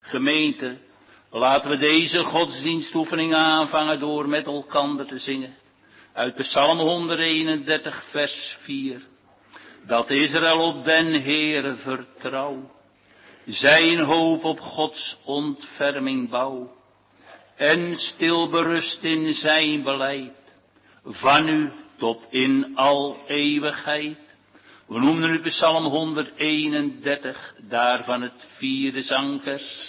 Gemeente, laten we deze godsdienstoefening aanvangen door met elkander te zingen. Uit Psalm 131 vers 4. Dat Israël op den Heere vertrouw, zijn hoop op Gods ontferming bouw, en stil berust in zijn beleid, van nu tot in al eeuwigheid. We noemden nu Psalm 131, daarvan het 4e zangvers.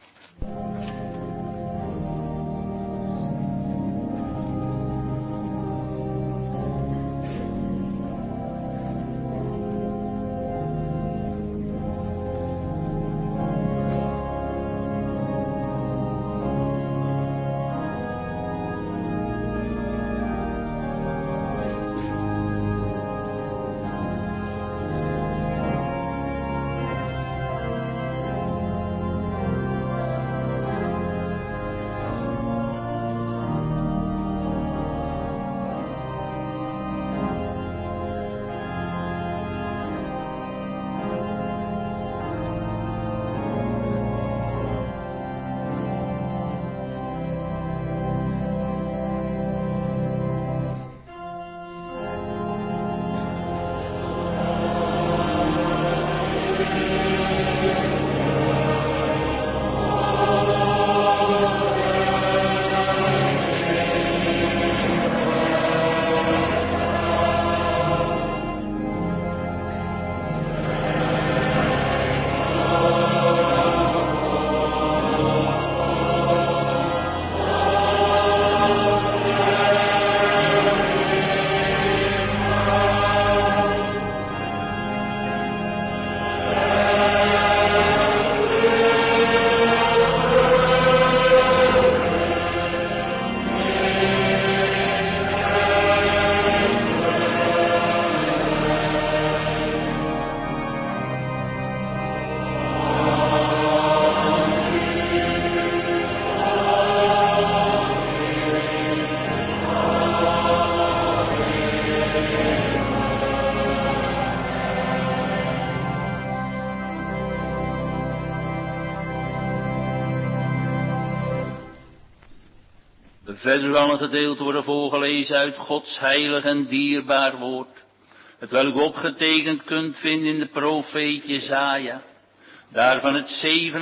Verder zal een gedeelte worden voorgelezen uit Gods heilig en dierbaar woord, het welk u opgetekend kunt vinden in de profeet Jesaja, daarvan het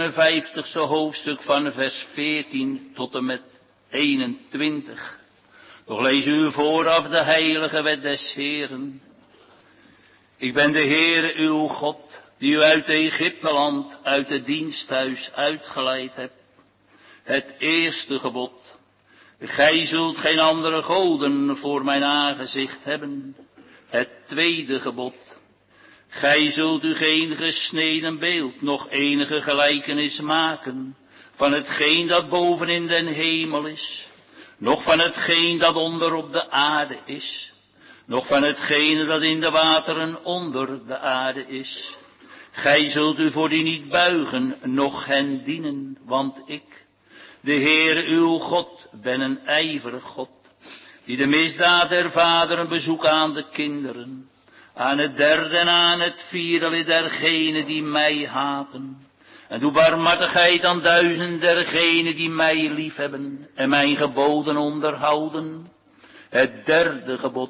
57e hoofdstuk van vers 14 tot en met 21. Doch lees u vooraf de heilige wet des Heeren. Ik ben de Heere uw God, die u uit Egypteland, uit het diensthuis uitgeleid hebt. Het eerste gebod. Gij zult geen andere goden voor mijn aangezicht hebben. Het tweede gebod. Gij zult u geen gesneden beeld, noch enige gelijkenis maken, van hetgeen dat boven in den hemel is, noch van hetgeen dat onder op de aarde is, noch van hetgene dat in de wateren onder de aarde is. Gij zult u voor die niet buigen, noch hen dienen, want ik, de Heere uw God, ben een ijverig God, die de misdaad der vaderen bezoekt aan de kinderen, aan het derde en aan het vierde dergenen die mij haten, en doe barmhartigheid aan 1000 dergenen die mij liefhebben en mijn geboden onderhouden. Het derde gebod.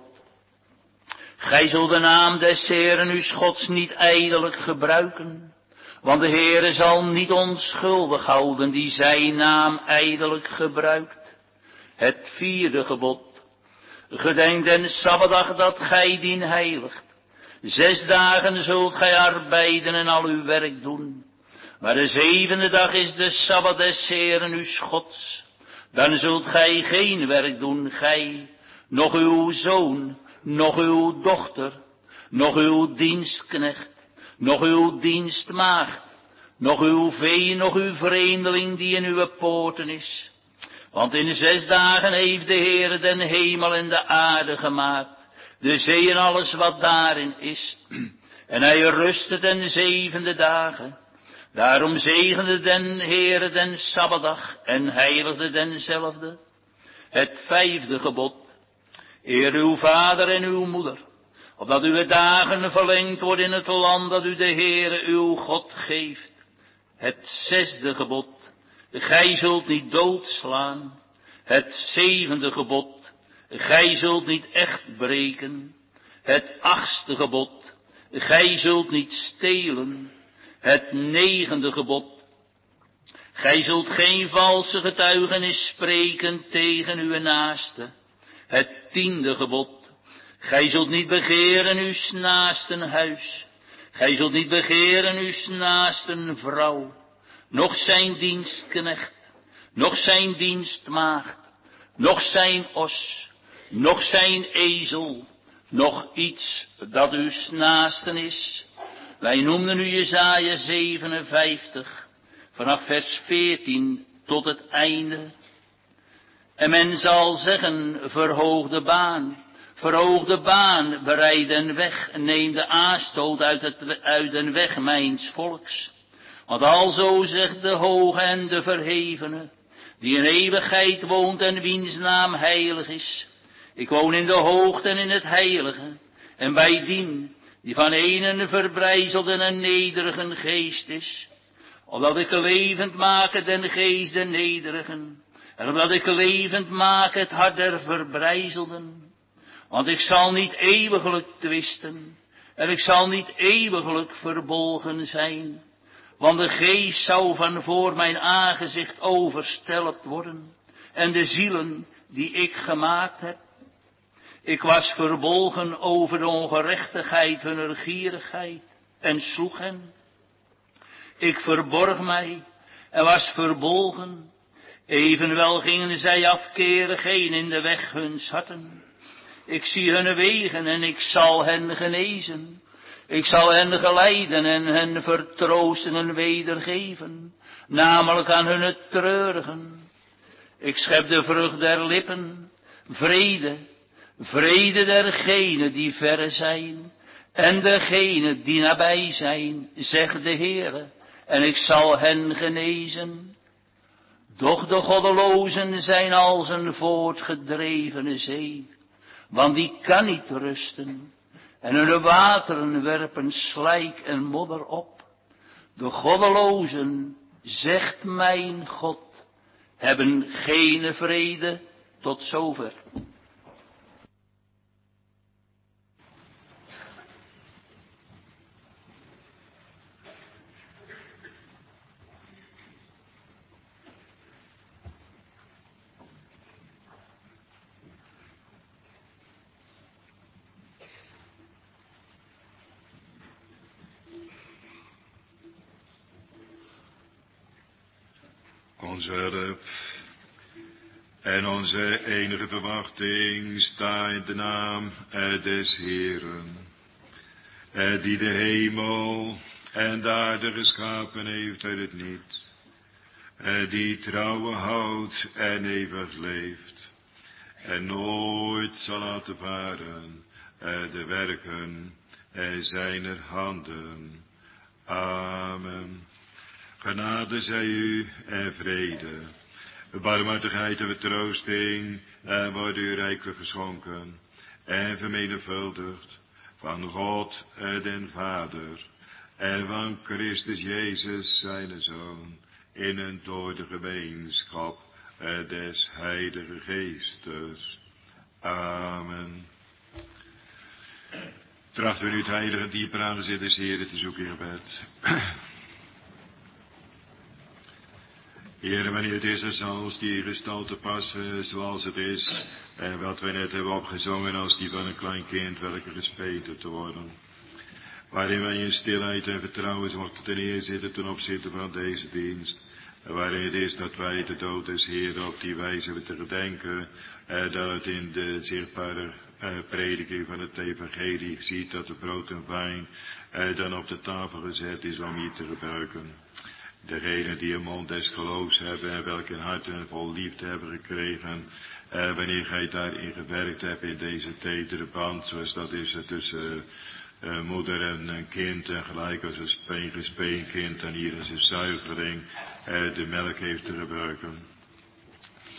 Gij zult de naam des Heeren uw Gods niet ijdelijk gebruiken, want de Heere zal niet onschuldig houden die zijn naam ijdelijk gebruikt. Het vierde gebod. Gedenk den Sabbatdag dat gij dien heiligt. 6 dagen zult gij arbeiden en al uw werk doen. Maar de 7e dag is de Sabbat des Heeren uw Gods. Dan zult gij geen werk doen, gij, noch uw zoon, noch uw dochter, noch uw dienstknecht, noch uw dienstmaagd, noch uw vee, noch uw vreemdeling die in uw poorten is. Want in 6 dagen heeft de Heere den hemel en de aarde gemaakt, de zee en alles wat daarin is. En hij rustte den 7e dagen. Daarom zegende den Heere den Sabbatdag en heiligde denzelfde. Het 5e gebod. Eer uw vader en uw moeder, opdat uw dagen verlengd worden in het land dat u de Heere uw God geeft. Het 6e gebod, gij zult niet doodslaan. Het 7e gebod, gij zult niet echt breken. Het 8e gebod, gij zult niet stelen. Het 9e gebod, gij zult geen valse getuigenis spreken tegen uw naaste. Het 10e gebod, gij zult niet begeren uw naasten huis. Gij zult niet begeren uw naasten vrouw, noch zijn dienstknecht, noch zijn dienstmaagd, noch zijn os, noch zijn ezel, noch iets dat uw naasten is. Wij noemden u Jesaja 57, vanaf vers 14 tot het einde. En men zal zeggen, verhoog de baan, bereid den weg, neem de aanstoot uit den weg mijns volks. Want alzo zegt de hoge en de verhevene, die in eeuwigheid woont en wiens naam heilig is. Ik woon in de hoogte en in het heilige, en bij dien, die van een verbrijzelden en nederigen geest is. Opdat ik levend maak den geest der nederigen, en opdat ik levend maak het hart der verbrijzelden. Want ik zal niet eeuwiglijk twisten, en ik zal niet eeuwiglijk verbolgen zijn. Want de geest zou van voor mijn aangezicht overstelpt worden, en de zielen die ik gemaakt heb. Ik was verbolgen over de ongerechtigheid hunner gierigheid, en sloeg hen. Ik verborg mij, en was verbolgen. Evenwel gingen zij afkerig heen in de weg huns harten. Ik zie hun wegen en ik zal hen genezen. Ik zal hen geleiden en hen vertroosten en wedergeven, namelijk aan hun treurigen. Ik schep de vrucht der lippen, vrede, vrede dergenen die verre zijn, en degenen die nabij zijn, zegt de Heere, en ik zal hen genezen. Doch de goddelozen zijn als een voortgedrevene zee, want die kan niet rusten, en hun wateren werpen slijk en modder op. De goddelozen, zegt mijn God, hebben geen vrede tot zover. Onze hulp en onze enige verwachting sta in de naam des Heeren, die de hemel en de aarde geschapen heeft uit het niet, die trouwen houdt en eeuwig leeft, en nooit zal laten varen de werken zijner handen. Amen. Genade zij u en vrede, barmhartigheid en vertroosting worden u rijkelijk geschonken en vermenigvuldigd van God den Vader en van Christus Jezus zijn Zoon in en door de gemeenschap des Heilige Geestes. Amen. Trachten we nu het heilige dieper aangezicht des Heeren te zoeken in gebed. Heer, wanneer het is, dan zal ons die gestalte passen zoals het is. En wat wij net hebben opgezongen als die van een klein kind, welke gespeten te worden. Waarin wij in stilheid en vertrouwen mochten ten eer zitten ten opzichte van deze dienst. En waarin het is dat wij de dood des Heeren op die wijze te gedenken. Dat het in de zichtbare prediking van het evangelie ziet dat de brood en wijn dan op de tafel gezet is om hier te gebruiken. Degenen die een mond des geloofs hebben en welke een hart en vol liefde hebben gekregen, wanneer gij daarin gewerkt hebt in deze tedere band, zoals dat is tussen moeder en een kind, en gelijk als een speenkind en hier is een zuigeling de melk heeft te gebruiken.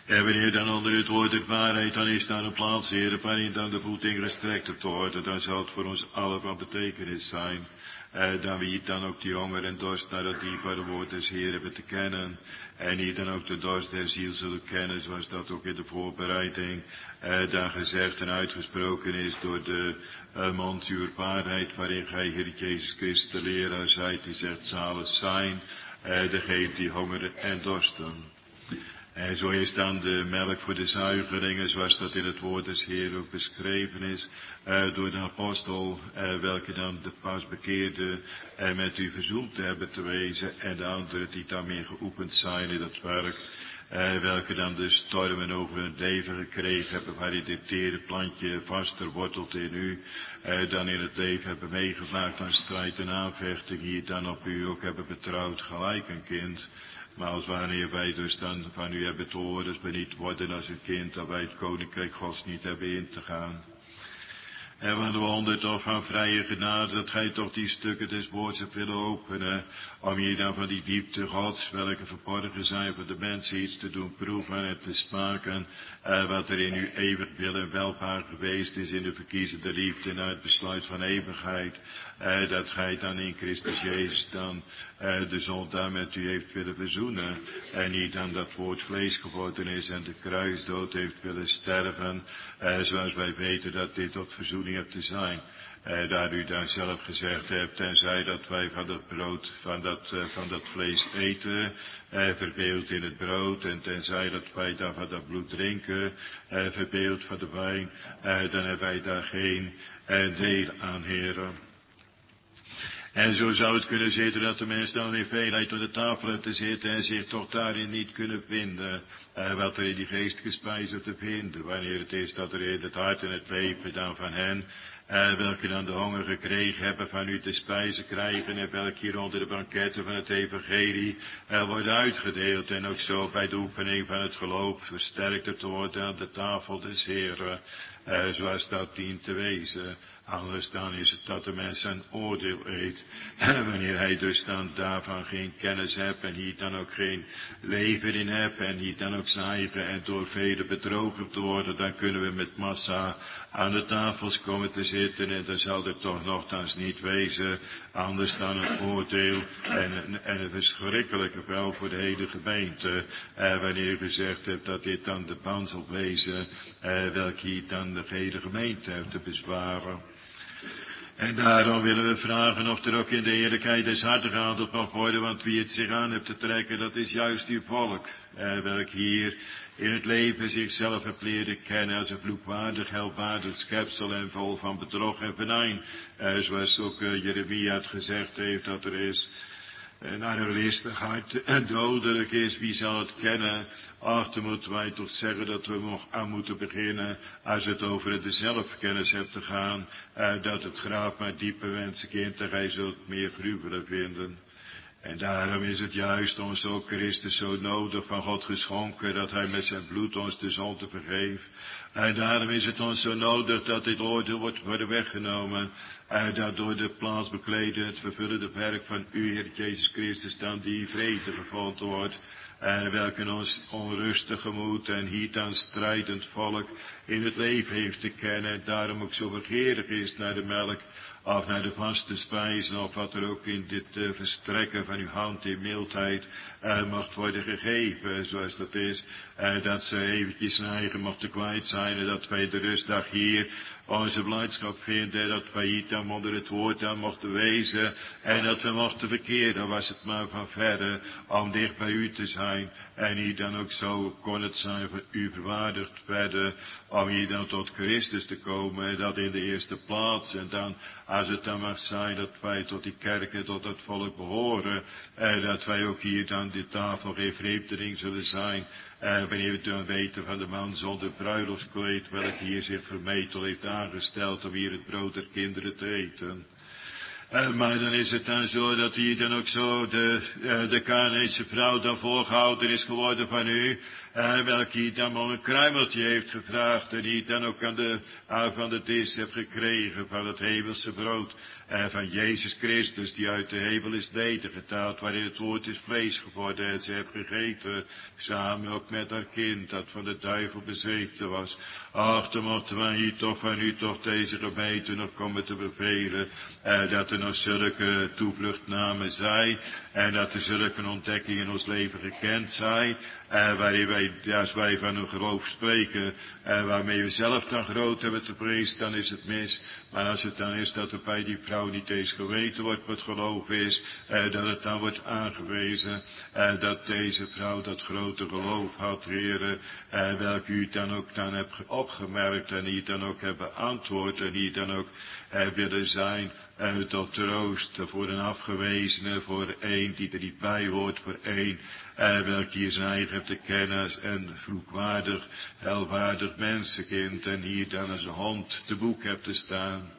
En wanneer dan onder het woord de waarheid, dan is daar een plaats, Heer, waarin dan de voeting gestrekt wordt. Dan zal het voor ons allen van betekenis zijn. Dat we hier dan ook die honger en dorst naar het diepere woord des Heer hebben te kennen. En hier dan ook de dorst der ziel zullen kennen, zoals dat ook in de voorbereiding dan gezegd en uitgesproken is door de mond uw waarheid, waarin gij, Heer Jezus Christus, de leraar zijt, die zegt, zalig zijn degene die hongeren en dorsten. En zo is dan de melk voor de zuigelingen, zoals dat in het woord des Heer ook beschreven is, door de apostel, welke dan de pas bekeerde met u verzoend hebben te wezen, en de anderen die daarmee geoefend zijn in het werk, welke dan de stormen over hun leven gekregen hebben, waarin dit tere plantje vaster wortelt in u, dan in het leven hebben meegemaakt aan strijd en aanvechting, hier dan op u ook hebben betrouwd, gelijk een kind. Maar als wanneer wij dus dan van u hebben te horen, dus we niet worden als een kind, dat wij het koninkrijk Gods niet hebben in te gaan. En we wonderen toch van vrije genade, dat gij toch die stukken des woords hebt willen openen, om hier dan van die diepte Gods, welke verborgen zijn voor de mensen, iets te doen proeven en te smaken, wat er in uw eeuwig wil en welvaart geweest is in de verkiezende liefde en het besluit van eeuwigheid, dat gij dan in Christus Jezus dan de zondaar met u heeft willen verzoenen, en niet dan dat woord vlees geworden is en de kruisdood heeft willen sterven, zoals wij weten dat dit tot verzoening hebt te zijn. Daar u daar zelf gezegd hebt, tenzij dat wij van dat brood, van dat vlees eten, verbeeld in het brood, en tenzij dat wij daar van dat bloed drinken, verbeeld van de wijn, dan hebben wij daar geen deel aan, Heere. En zo zou het kunnen zitten dat de mensen dan in veelheid aan de tafel hebben te zitten en zich toch daarin niet kunnen vinden, wat er in die geestelijke spijzen te vinden, wanneer het is dat er in het hart en het leven dan van hen, welke dan de honger gekregen hebben van u te spijzen krijgen, en welke hier onder de banketten van het evangelie worden uitgedeeld, en ook zo bij de oefening van het geloof versterkt te worden aan de tafel des Heeren, zoals dat dient te wezen. Anders dan is het dat de mens zijn oordeel eet. Wanneer hij dus dan daarvan geen kennis hebt en hier dan ook geen leven in hebt en hier dan ook zwijgen en door velen bedrogen te worden, dan kunnen we met massa aan de tafels komen te zitten, en dan zal er toch nogthans niet wezen anders dan een oordeel en een verschrikkelijke wel voor de hele gemeente, wanneer u gezegd hebt dat dit dan de ban zal wezen, welke hier dan de hele gemeente heeft te bezwaren. En daarom willen we vragen of er ook in de heerlijkheid des harten gehandeld mag worden, want wie het zich aan heeft te trekken, dat is juist uw volk, welk hier in het leven zichzelf heeft leren kennen als een vloekwaardig, heilwaardig schepsel en vol van bedrog en venijn, zoals ook Jeremia het gezegd heeft dat er is. Naar een listig hart dodelijk is, wie zal het kennen? Ach, dan moeten wij toch zeggen dat we nog aan moeten beginnen, als het over de zelfkennis hebt te gaan, dat het graaf maar diepe wensen kind, en gij zult meer gruwelen vinden. En daarom is het juist ons ook Christus zo nodig van God geschonken, dat hij met zijn bloed ons de zonde vergeeft. En daarom is het ons zo nodig dat dit oordeel wordt weggenomen, dat door de plaats bekleden het vervullende werk van u, Heer Jezus Christus, dan die vrede gevonden wordt, welke ons onrustig gemoed en hier dan strijdend volk in het leven heeft te kennen, en daarom ook zo begeerig is naar de melk, of naar de vaste spijzen, of wat er ook in dit verstrekken van uw hand in mildheid mocht worden gegeven, zoals dat is, dat ze eventjes hun eigen mochten kwijt zijn, en dat wij de rustdag hier onze blijdschap vinden, dat wij hier dan onder het woord aan mochten wezen, en dat we mochten verkeren, was het maar van verre, om dicht bij u te zijn, en hier dan ook zo kon het zijn voor u verwaardigd verder, om hier dan tot Christus te komen, dat in de eerste plaats, en dan, als het dan mag zijn, dat wij tot die kerk en tot het volk behoren, dat wij ook hier dan die tafel geen vreemdeling zullen zijn, wanneer we dan weten van de man zonder bruiloftskleed, welke hier zich vermetel heeft aangesteld om hier het brood der kinderen te eten. Maar dan is het dan zo dat hier dan ook zo de Canaanese vrouw dan voorgehouden is geworden van u. welke hij dan maar een kruimeltje heeft gevraagd en die dan ook van de dis heeft gekregen van het hemelse brood. Van Jezus Christus die uit de hemel is nedergedaald, waarin het woord is vlees geworden en ze heeft gegeten, samen ook met haar kind, dat van de duivel bezeten was. Ach, dan mochten wij hier toch van u toch deze gemeente nog komen te bevelen, dat er nog zulke toevluchtnamen zijn, en dat er zulke ontdekkingen in ons leven gekend zijn, waarin wij, als wij van een geloof spreken, waarmee we zelf dan groot hebben te prijzen, dan is het mis. Maar als het dan is dat er bij die vrouw niet eens geweten wordt wat geloof is, dat het dan wordt aangewezen, dat deze vrouw dat grote geloof had, heren, welke u dan ook dan hebt opgemerkt en die dan ook hebben beantwoord en die dan ook willen zijn tot troost voor een afgewezene, voor een die er niet bij hoort, voor een welke je zijn eigen hebt te kennen als een vloekwaardig, helwaardig mensenkind en hier dan als een hond te boek hebt te staan.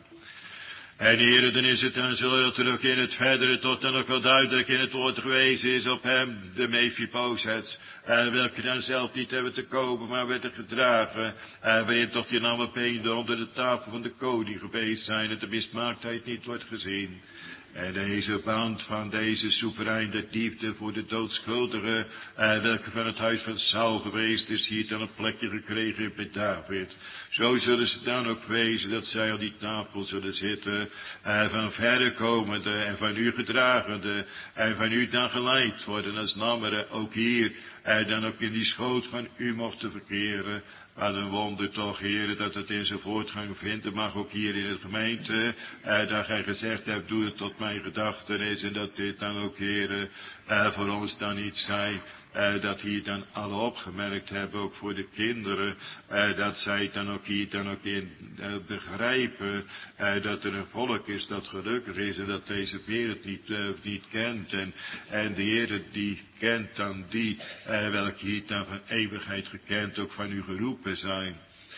En heren, dan is het dan zo dat er ook in het verdere tot dan ook wel duidelijk in het woord gewezen is op hem, de Mephibosheth, welke dan zelf niet hebben te komen, maar werden gedragen, waarin toch die namen beenden onder de tafel van de koning geweest zijn, en de mismaaktheid niet wordt gezien. En deze band van deze soeverein de liefde voor de doodschuldige, welke van het huis van Saul geweest is, hier dan een plekje gekregen bij David. Zo zullen ze dan ook wezen dat zij aan die tafel zullen zitten, van verre komende en van u gedragende, en van u dan geleid worden als lammeren, ook hier, dan ook in die schoot van u mochten verkeren. Wat een wonder toch, heren, dat het in zijn voortgang vindt. Mag ook hier in de gemeente, dat gij gezegd hebt, doe het tot mijn gedachtenis. En dat dit dan ook, heren, voor ons dan iets zij, dat hier dan alle opgemerkt hebben, ook voor de kinderen, dat zij dan ook hier dan ook in begrijpen, dat er een volk is dat gelukkig is en dat deze wereld niet kent. En de Heer die kent dan die, welke hier dan van eeuwigheid gekend ook van u geroepen zijn.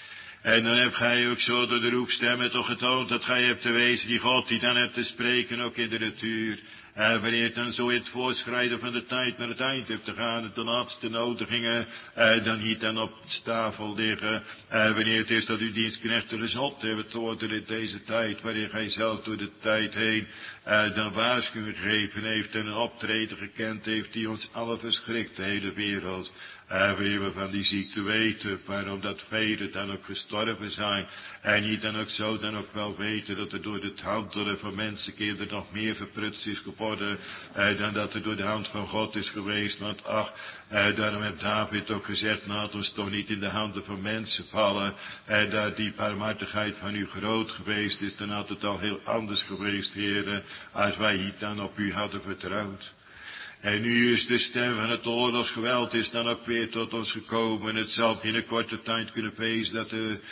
En dan hebt gij ook zo door de roepstemmen toch getoond dat gij hebt te wezen die God die dan hebt te spreken ook in de natuur. Wanneer het dan zo in het voorschrijden van de tijd naar het eind heeft te gaan, en de laatste nodigingen dan hier dan op de tafel liggen, wanneer het is dat uw dienstknechten gezond hebben te worden in deze tijd, waarin gij zelf door de tijd heen dan waarschuwing gegeven heeft en een optreden gekend heeft die ons alle verschrikt, de hele wereld. Wanneer we van die ziekte weten, waarom dat velen dan ook gestorven zijn, en niet dan ook zo dan ook wel weten dat er door het handelen van mensenkinderen nog meer verprutst is geworden, dan dat er door de hand van God is geweest. Want ach, daarom heeft David ook gezegd, laat ons toch niet in de handen van mensen vallen, dat die barmhartigheid van u groot geweest is, dan had het al heel anders geweest, heren, als wij hier dan op u hadden vertrouwd. En nu is de stem van het oorlogsgeweld is dan ook weer tot ons gekomen. En het zal binnen korte tijd kunnen wezen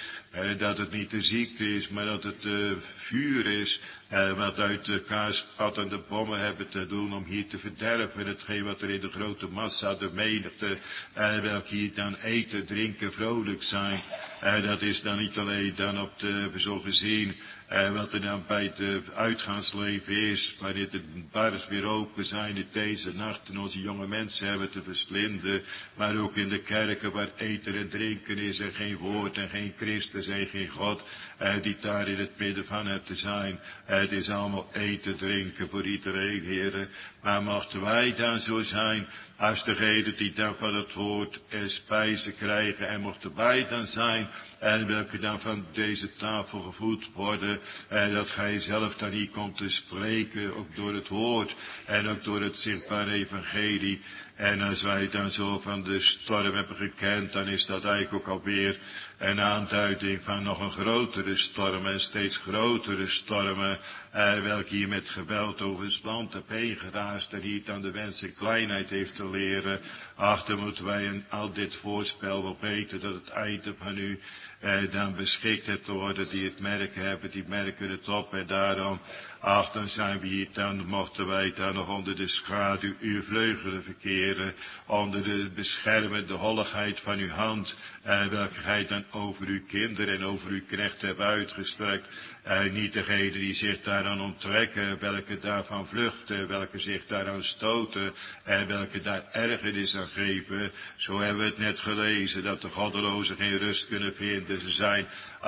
dat het niet de ziekte is, maar dat het vuur is. Wat uit de kaarspat en de bommen hebben te doen om hier te verderven. Hetgeen wat er in de grote massa, de menigte, welke hier dan eten, drinken, vrolijk zijn. Dat is dan niet alleen dan op de, zo gezien, wat er dan bij het uitgaansleven is, wanneer de bars weer open zijn in deze nacht en onze jonge mensen hebben te verslinden, maar ook in de kerken waar eten en drinken is en geen woord en geen Christus en geen God, die daar in het midden van hebt te zijn. Het is allemaal eten, drinken voor iedereen, heren. Maar mochten wij dan zo zijn, als degene die dan van het woord spijzen krijgen, en mochten wij dan zijn, en welke dan van deze tafel gevoed worden, dat gij zelf dan hier komt te spreken, ook door het woord, en ook door het zichtbare evangelie. En als wij dan zo van de storm hebben gekend, dan is dat eigenlijk ook alweer een aanduiding van nog een grotere storm en steeds grotere stormen, welke hier met geweld over het land heb heen geraast en hier dan de wens en kleinheid heeft te leren. Ach, dan moeten wij in al dit voorspel wel weten dat het einde van u dan beschikt hebt te worden, die het merken hebben, die merken het op en daarom, ach, dan zijn we hier, dan mochten wij dan nog onder de schaduw uw vleugelen verkeren, onder de beschermende holligheid van uw hand, welke gij dan over uw kinderen en over uw knechten hebt uitgestrekt. Niet degene die zich daar daaraan onttrekken, welke daarvan vluchten, welke zich daaraan stoten en welke daar ergernis aan grepen. Zo hebben we het net gelezen, dat de goddelozen geen rust kunnen vinden. Ze zijn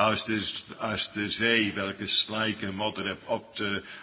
als de zee, welke slijk en modder hebt op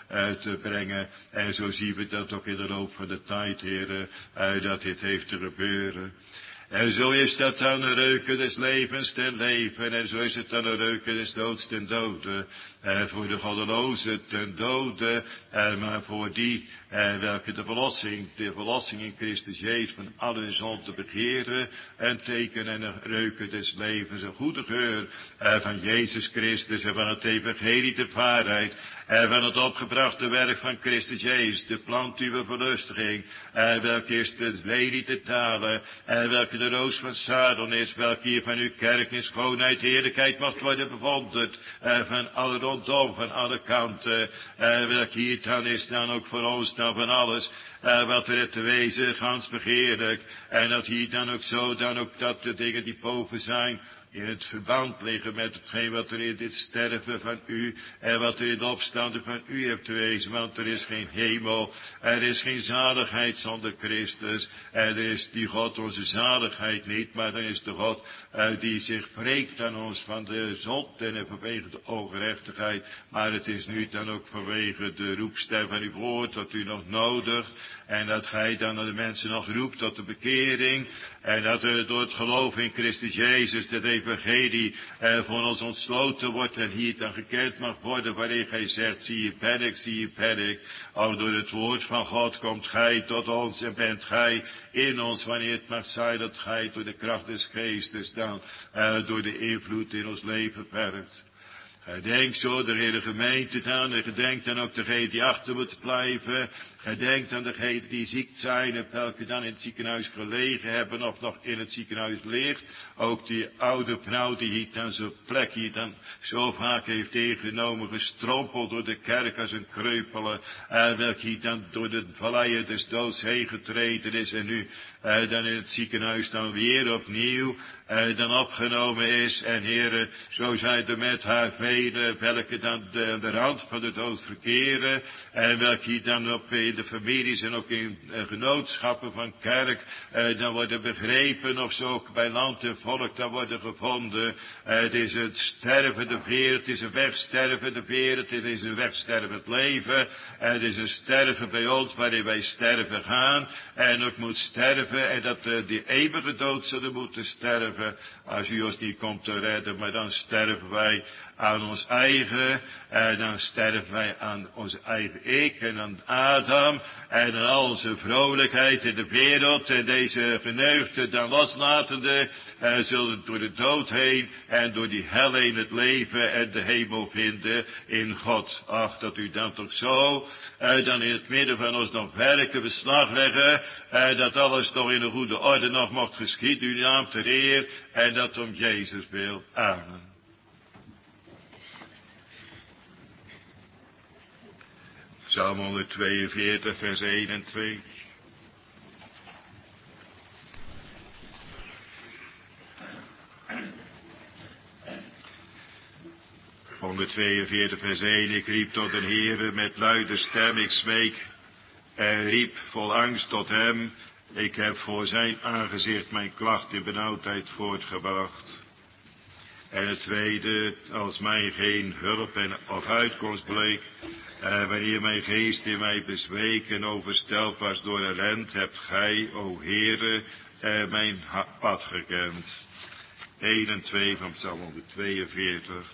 te brengen. En zo zien we dat ook in de loop van de tijd, Heer, dat dit heeft te gebeuren. En zo is dat dan de reuken des levens ten leven. En zo is het dan de reuken des doods ten dode. Voor de goddelozen ten dode. Maar voor die welke de verlossing in Christus Jezus van al hun zonde begeren. Een teken en een reuken des levens. Een goede geur van Jezus Christus en van het evangelie de waarheid. En van het opgebrachte werk van Christus Jezus, de plantuwe verlustiging, welke is de lelie te talen, welke de roos van Saron is, welke hier van uw kerk in schoonheid, heerlijkheid mag worden bewonderd, van alle rondom, van alle kanten, welke hier dan is dan ook voor ons dan van alles, wat er te wezen, gans begeerlijk, en dat hier dan ook zo, dan ook dat de dingen die boven zijn, in het verband liggen met hetgeen wat er in dit sterven van u en wat er in de opstanden van u hebt te wezen. Want er is geen hemel, er is geen zaligheid zonder Christus. En er is die God onze zaligheid niet, maar dan is de God die zich wreekt aan ons van de zonde en vanwege de ongerechtigheid. Maar het is nu dan ook vanwege de roepstem van uw woord dat u nog nodigt. En dat gij dan de mensen nog roept tot de bekering. En dat er door het geloof in Christus Jezus de evangelie voor ons ontsloten wordt en hier dan gekend mag worden waarin gij zegt, zie je ben ik. Ook door het woord van God komt gij tot ons en bent gij in ons wanneer het mag zijn dat gij door de kracht des geestes dan door de invloed in ons leven werkt. Gedenk zo de hele gemeente aan en gedenk dan ook degenen die achter moeten blijven. Gedenk aan degenen die ziek zijn en welke dan in het ziekenhuis gelegen hebben of nog in het ziekenhuis ligt. Ook die oude vrouw die hier dan zijn plek hier dan zo vaak heeft ingenomen, gestrompeld door de kerk als een kreupele. Welke hier dan door de valleien des doods heen getreden is en nu dan in het ziekenhuis dan weer opnieuw dan opgenomen is. En Heere, zo zijn er met haar velen welke dan de rand van de dood verkeren. En welke hier dan op in de families en ook in genootschappen van kerk dan worden begrepen of zo ook bij land en volk dan worden gevonden. Het is het stervende veer, het is een wegstervende veer, het is een wegstervend leven. Het is een sterven bij ons waarin wij sterven gaan en ook moet sterven en dat die eeuwige dood zullen moeten sterven als u ons niet komt te redden, maar dan sterven wij aan ons eigen, en dan sterven wij aan onze eigen ik en aan Adam en aan al onze vrolijkheid in de wereld en deze geneugde dan loslatende zullen door de dood heen en door die hel heen het leven en de hemel vinden in God. Ach, dat u dan toch zo dan in het midden van ons nog werken, beslag leggen, dat alles toch in een goede orde nog mocht geschieden, uw naam ter eer en dat om Jezus wil. Amen. Psalm 142, vers 1 en 2. vers 1. Ik riep tot de Heere met luide stem, ik smeek en riep vol angst tot hem. Ik heb voor zijn aangezicht mijn klacht in benauwdheid voortgebracht. En het tweede, als mij geen hulp of uitkomst bleek, wanneer mijn geest in mij bezweek en overstelpt was door ellend, hebt gij, o Heere, mijn pad gekend. 1 en 2 van Psalm 142.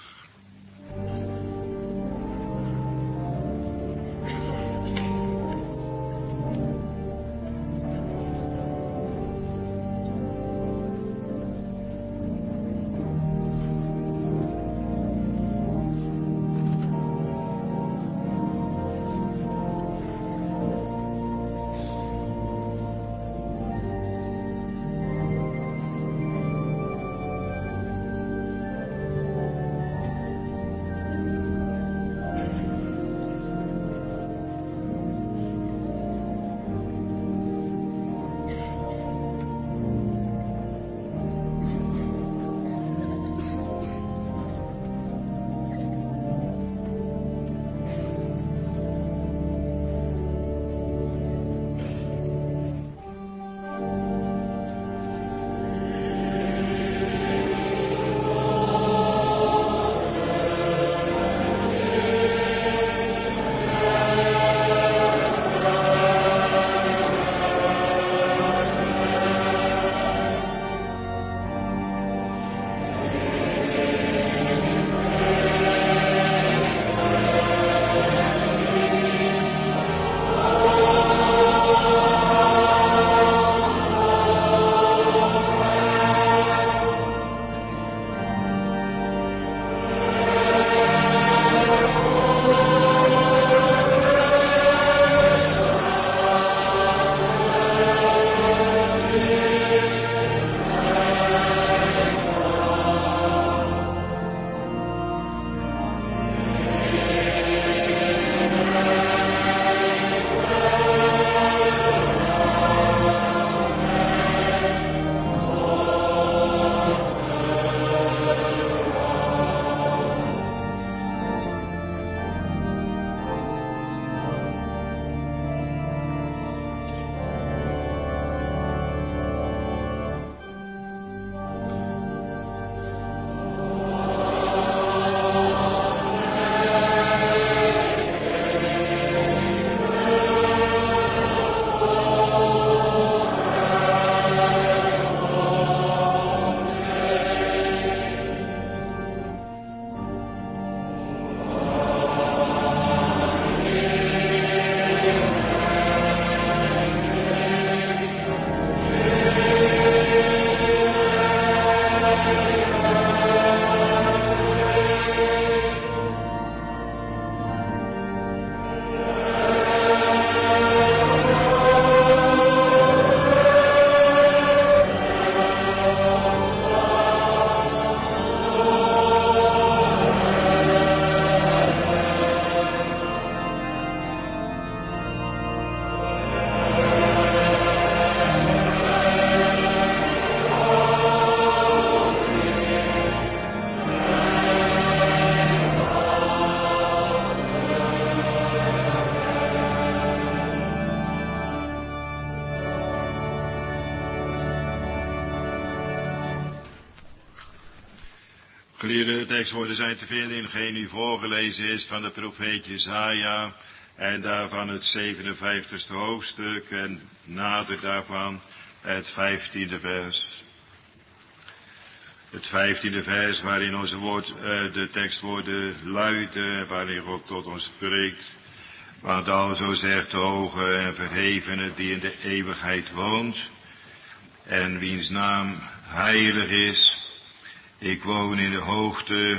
Geliefde tekstwoorden zijn te vinden in hetgeen u voorgelezen is van de profeet Jesaja. En daarvan het 57e hoofdstuk en nader daarvan het 15e vers. Het 15e vers waarin de tekstwoorden luiden, waarin God tot ons spreekt. Want al zo zegt de hoge en verhevene die in de eeuwigheid woont en wiens naam heilig is. Ik woon in de hoogte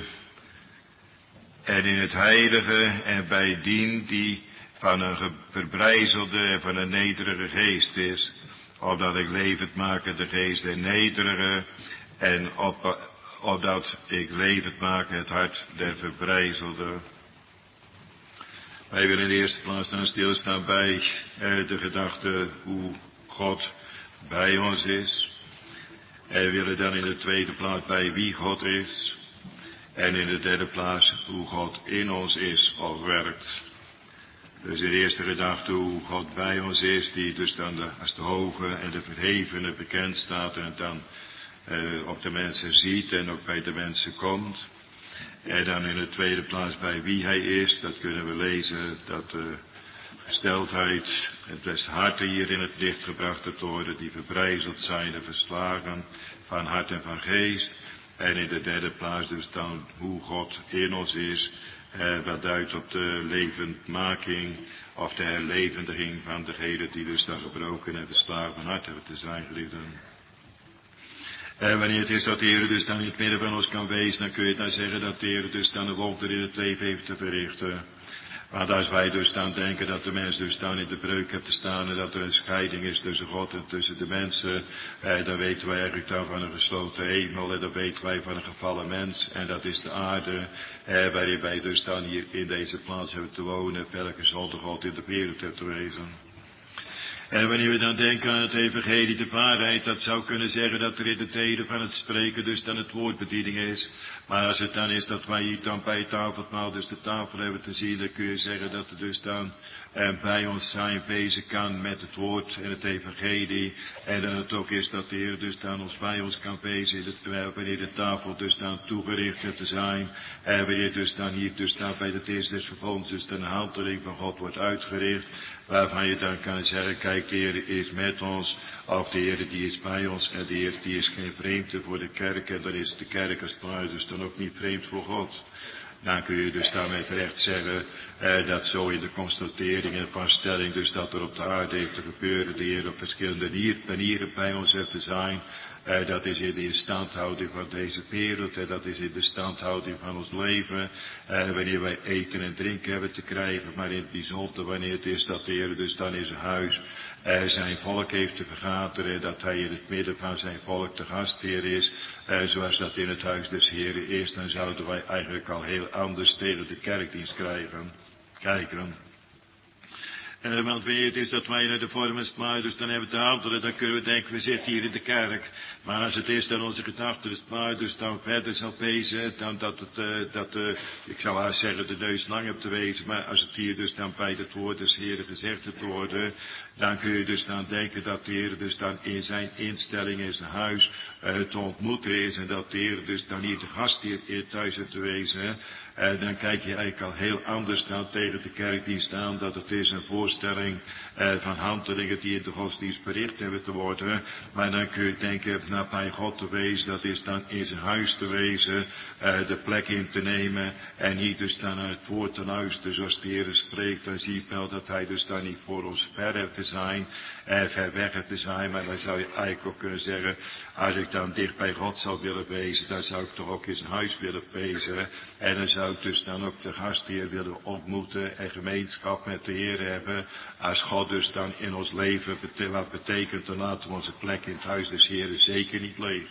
en in het heilige en bij dien die van een verbrijzelde en van een nederige geest is, opdat ik levend maak de geest der nederige en opdat ik levend maak het hart der verbrijzelde. Wij willen in de eerste plaats dan stilstaan bij de gedachte hoe God bij ons is. En we willen dan in de tweede plaats bij wie God is. En in de derde plaats hoe God in ons is of werkt. Dus in de eerste gedachte hoe God bij ons is, die dus dan als de hoge en de verhevene bekend staat en dan op de mensen ziet en ook bij de mensen komt. En dan in de tweede plaats bij wie hij is, dat kunnen we lezen, dat de gesteldheid, het best harten hier in het licht gebracht te worden, die verbrijzeld zijn en verslagen van hart en van geest. En in de derde plaats dus dan hoe God in ons is, wat duidt op de levendmaking of de herlevendiging van degenen die dus dan gebroken en verslagen van hart hebben te zijn, geliefden. Wanneer het is dat de Heer dus dan in het midden van ons kan wezen, dan kun je dan zeggen dat de Heer dus dan een wonder in het leven heeft te verrichten. Want als wij dus dan denken dat de mens dus dan in de breuk heeft te staan en dat er een scheiding is tussen God en tussen de mensen, dan weten wij eigenlijk dan van een gesloten hemel en dan weten wij van een gevallen mens en dat is de aarde, waarin wij dus dan hier in deze plaats hebben te wonen, welke zonde God in de wereld heeft te wezen. En wanneer we dan denken aan het evangelie, de waarheid, dat zou kunnen zeggen dat er in de tijden van het spreken dus dan het woordbediening is. Maar als het dan is dat wij hier dan bij het avondmaal dus de tafel hebben te zien, dan kun je zeggen dat er dus dan bij ons zijn bezig kan met het woord en het evangelie. En dat het ook is dat de Heer dus dan ons bij ons kan bezig, wanneer de tafel dus dan toegericht heeft te zijn. En wanneer dus dan hier dus dan bij het eerste des verbonds dus de handeling van God wordt uitgericht. Waarvan je dan kan zeggen, kijk, de Heer is met ons, of de Heer die is bij ons, en de Heer die is geen vreemde voor de kerk, en dan is de kerk als het ware dus dan ook niet vreemd voor God. Dan kun je dus daarmee terecht zeggen, dat zo in de constatering en vaststelling, dus dat er op de aarde heeft te gebeuren, de Heer op verschillende manieren bij ons heeft te zijn. Dat is in de instandhouding van deze wereld. En dat is in de instandhouding van ons leven. Wanneer wij eten en drinken hebben te krijgen. Maar in het bijzonder wanneer het is dat de Heer dus dan in zijn huis zijn volk heeft te vergaderen. Dat hij in het midden van zijn volk de gastheer is. Zoals dat in het huis des Heeren is. Dan zouden wij eigenlijk al heel anders tegen de kerkdienst kijken. Want wanneer het is dat wij naar de vormens maar dus dan hebben te handelen, dan kunnen we denken, we zitten hier in de kerk. Maar als het is dan onze gedachte dus dan verder zal wezen, dan ik zou haast zeggen, de neus lang hebt te wezen. Maar als het hier dus dan bij het woord des Heeren gezegd hebt te worden, dan kun je dus dan denken dat de Heer dus dan in zijn instelling, in zijn huis, te ontmoeten is. En dat de Heer dus dan hier de gast hier thuis heeft te wezen. Dan kijk je eigenlijk al heel anders dan tegen de kerkdienst aan, dat het is een voorstelling van handelingen die in de godsdienst verricht hebben te worden. Maar dan kun je denken, bij God te wezen, dat is dan in zijn huis te wezen, de plek in te nemen en niet dus dan naar het woord te luisteren zoals de Heer spreekt. Dan zie je wel dat hij dus dan niet voor ons ver heeft te zijn, ver weg heeft te zijn, maar dan zou je eigenlijk ook kunnen zeggen, als ik dan dicht bij God zou willen wezen, dan zou ik toch ook in zijn huis willen wezen. En dan zou ik dus dan ook de gastheer willen ontmoeten en gemeenschap met de Heer hebben. Als God dus dan in ons leven wat betekent, dan laten we onze plek in het huis des Heeren zeker niet leeg.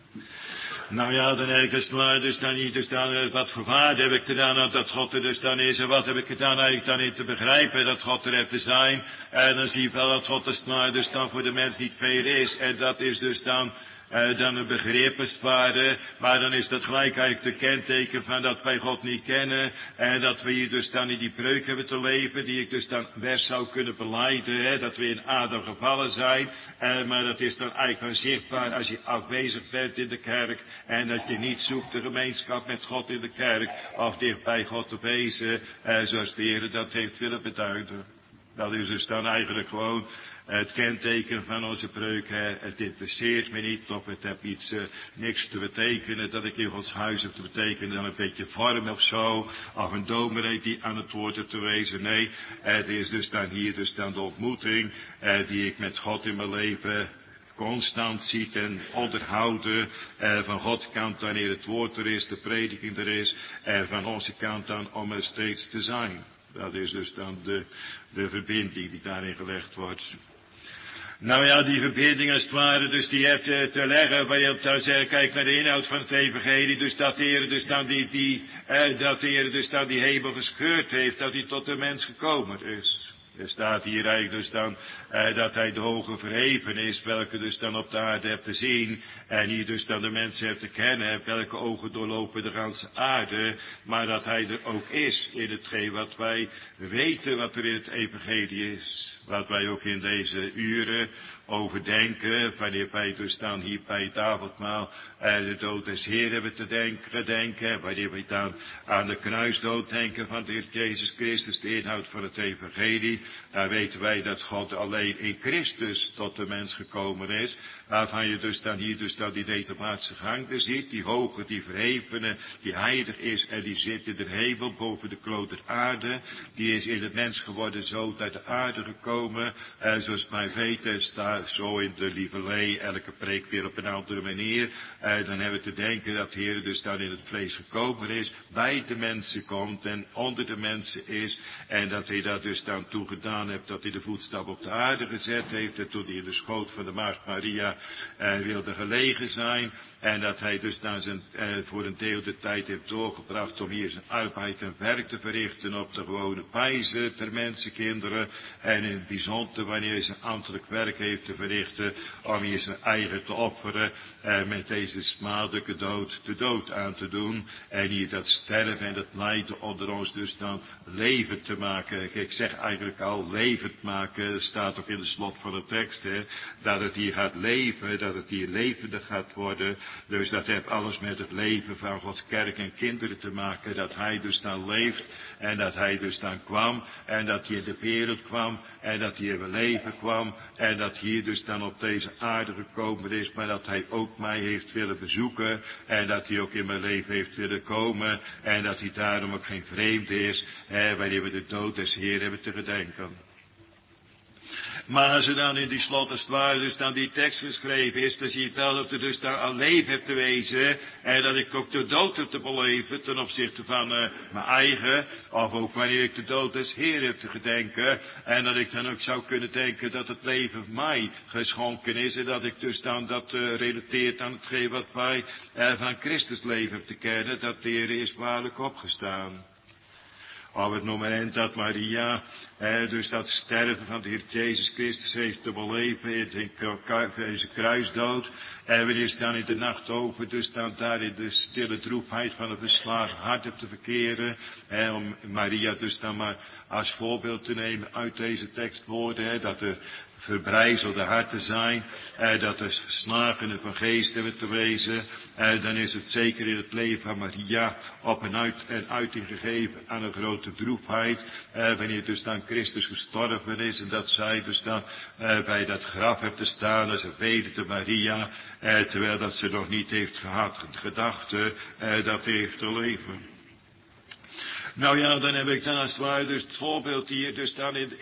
Nou ja, dan ergens maar dus dan niet, dus dan wat voor waarde heb ik gedaan dat God er dus dan is en wat heb ik gedaan eigenlijk dan niet te begrijpen dat God er heeft te zijn. En dan zie je wel dat God dus dan voor de mens niet veel is en dat is dus dan dan een begrip als het ware. Maar dan is dat gelijk eigenlijk de kenteken van dat wij God niet kennen. En dat we hier dus dan in die breuk hebben te leven, die ik dus dan best zou kunnen belijden. Hè, dat we in Adam gevallen zijn. Maar dat is dan eigenlijk dan zichtbaar als je afwezig bent in de kerk. En dat je niet zoekt de gemeenschap met God in de kerk. Of dicht bij God te wezen. Zoals de Heer dat heeft willen beduiden. Dat is dus dan eigenlijk gewoon het kenteken van onze breuk. Het interesseert me niet of het heeft niks te betekenen. Dat ik in Gods huis heb te betekenen dan een beetje vorm of zo. Of een dominee die aan het woord heeft te wezen. Nee, het is dus dan hier dus dan de ontmoeting die ik met God in mijn leven constant ziet en onderhouden. Van Gods kant wanneer het woord er is, de prediking er is. En van onze kant dan om er steeds te zijn. Dat is dus dan de verbinding die daarin gelegd wordt. Nou ja, die verbinding als het ware, dus die heeft te leggen, waar je op dan zegt, kijk naar de inhoud van het evangelie, dus dat de Heer dus dan dat de Heer dus dan die hemel gescheurd heeft, dat hij tot de mens gekomen is. Er staat hier eigenlijk dus dan dat hij de hoge verheven is, welke dus dan op de aarde hebt te zien. En hier dus dan de mensen hebt te kennen, welke ogen doorlopen de ganse aarde. Maar dat hij er ook is in hetgeen wat wij weten wat er in het evangelie is. Wat wij ook in deze uren overdenken, wanneer wij dus dan hier bij het avondmaal de dood des Heer hebben te gedenken. Wanneer wij dan aan de kruisdood denken van de Heer Jezus Christus, de inhoud van het evangelie. Dan weten wij dat God alleen in Christus tot de mens gekomen is. Waarvan je dus dan hier dus dan die wetemaatse gang ziet. Die hoge, die verhevene, die heilig is en die zit in de hemel boven de kloot der aarde. Die is in het mens geworden zo uit de aarde gekomen. Zoals wij weten staat zo in de lieverlee, elke preek weer op een andere manier. Dan hebben we te denken dat de Heer dus dan in het vlees gekomen is. Bij de mensen komt en onder de mensen is. En dat hij dat dus dan toegedaan heeft dat hij de voetstap op de aarde gezet heeft. En toen hij in de schoot van de maagd Maria wilde gelegen zijn. En dat hij dus dan voor een deel de tijd heeft doorgebracht om hier zijn arbeid en werk te verrichten op de gewone wijze ter mensenkinderen. En in het bijzonder wanneer hij zijn ambtelijk werk heeft te verrichten om hier zijn eigen te offeren. Met deze smadelijke dood de dood aan te doen. En hier dat sterven en dat lijden onder ons dus dan levend te maken. Ik zeg eigenlijk al levend maken. Dat staat ook in de slot van de tekst. Dat het hier gaat leven. Dat het hier levendig gaat worden. Dus dat heeft alles met het leven van Gods kerk en kinderen te maken. Dat hij dus dan leeft. En dat hij dus dan kwam. En dat hij in de wereld kwam. En dat hij in mijn leven kwam. En dat hier dus dan op deze aarde gekomen is. Maar dat hij ook mij heeft willen bezoeken. En dat hij ook in mijn leven heeft willen komen. En dat hij daarom ook geen vreemde is. Wanneer we de dood des Heer hebben te gedenken. Maar als er dan in die slot als het ware dus dan die tekst geschreven is, dan zie je wel dat er dus dan aan leven heeft te wezen. En dat ik ook de dood heb te beleven ten opzichte van mijn eigen. Of ook wanneer ik de dood des Heer heb te gedenken. En dat ik dan ook zou kunnen denken dat het leven mij geschonken is. En dat ik dus dan dat relateert aan hetgeen wat wij van Christus leven hebben te kennen. Dat de Heer is waarlijk opgestaan. Op het moment dat Maria dus dat sterven van de Heer Jezus Christus heeft te beleven in zijn kruisdood. En wanneer ze dan in de nacht over, dus dan daar in de stille droefheid van het beslagen hart hebt te verkeren. Om Maria dus dan maar als voorbeeld te nemen uit deze tekstwoorden. Dat er verbrijzelde harten zijn, dat er verslagenen van geest hebben te wezen, dan is het zeker in het leven van Maria op een uiting gegeven aan een grote droefheid, wanneer dus dan Christus gestorven is en dat zij dus dan bij dat graf heeft te staan als een weduwe Maria, terwijl dat ze nog niet heeft gehad gedachte dat hij heeft te leven. Nou ja, dan heb ik dan als het ware dus het voorbeeld hier, dus dan in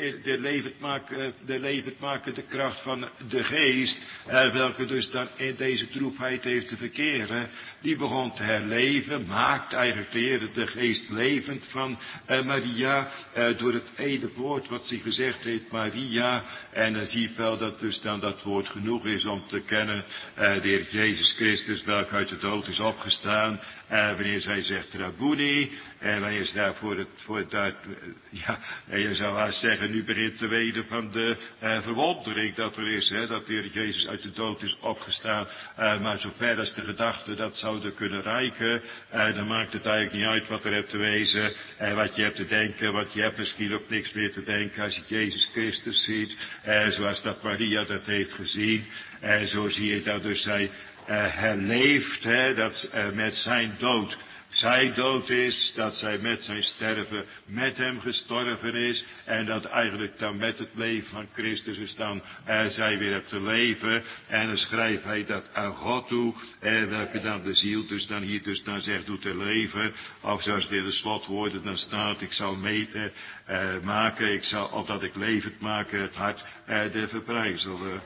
de levendmakende kracht van de geest, welke dus dan in deze droefheid heeft te verkeren, die begon te herleven, maakt eigenlijk de Heer de geest levend van Maria, door het ene woord wat ze gezegd heeft, Maria, en dan zie je wel dat dus dan dat woord genoeg is om te kennen, de Heer Jezus Christus, welke uit de dood is opgestaan, wanneer zij zegt Rabboni, en wanneer ze je zou haast zeggen, nu begint de weder van de verwondering dat er is, dat de Heer Jezus uit de dood is opgestaan. Maar zover als de gedachten dat zouden kunnen reiken, dan maakt het eigenlijk niet uit wat er hebt te wezen, wat je hebt te denken, want je hebt misschien ook niks meer te denken als je Jezus Christus ziet, zoals dat Maria dat heeft gezien. Zo zie je dat dus zij herleeft, dat met zijn dood zij dood is, dat zij met zijn sterven met hem gestorven is, en dat eigenlijk dan met het leven van Christus is dan zij weer hebt te leven. En dan schrijft hij dat aan God toe, welke dan de ziel dus dan hier dus dan zegt doet te leven, of zoals het in de slotwoorden dan staat, ik zal maken, ik zal, opdat ik levend maken, het hart de verbrijzelde.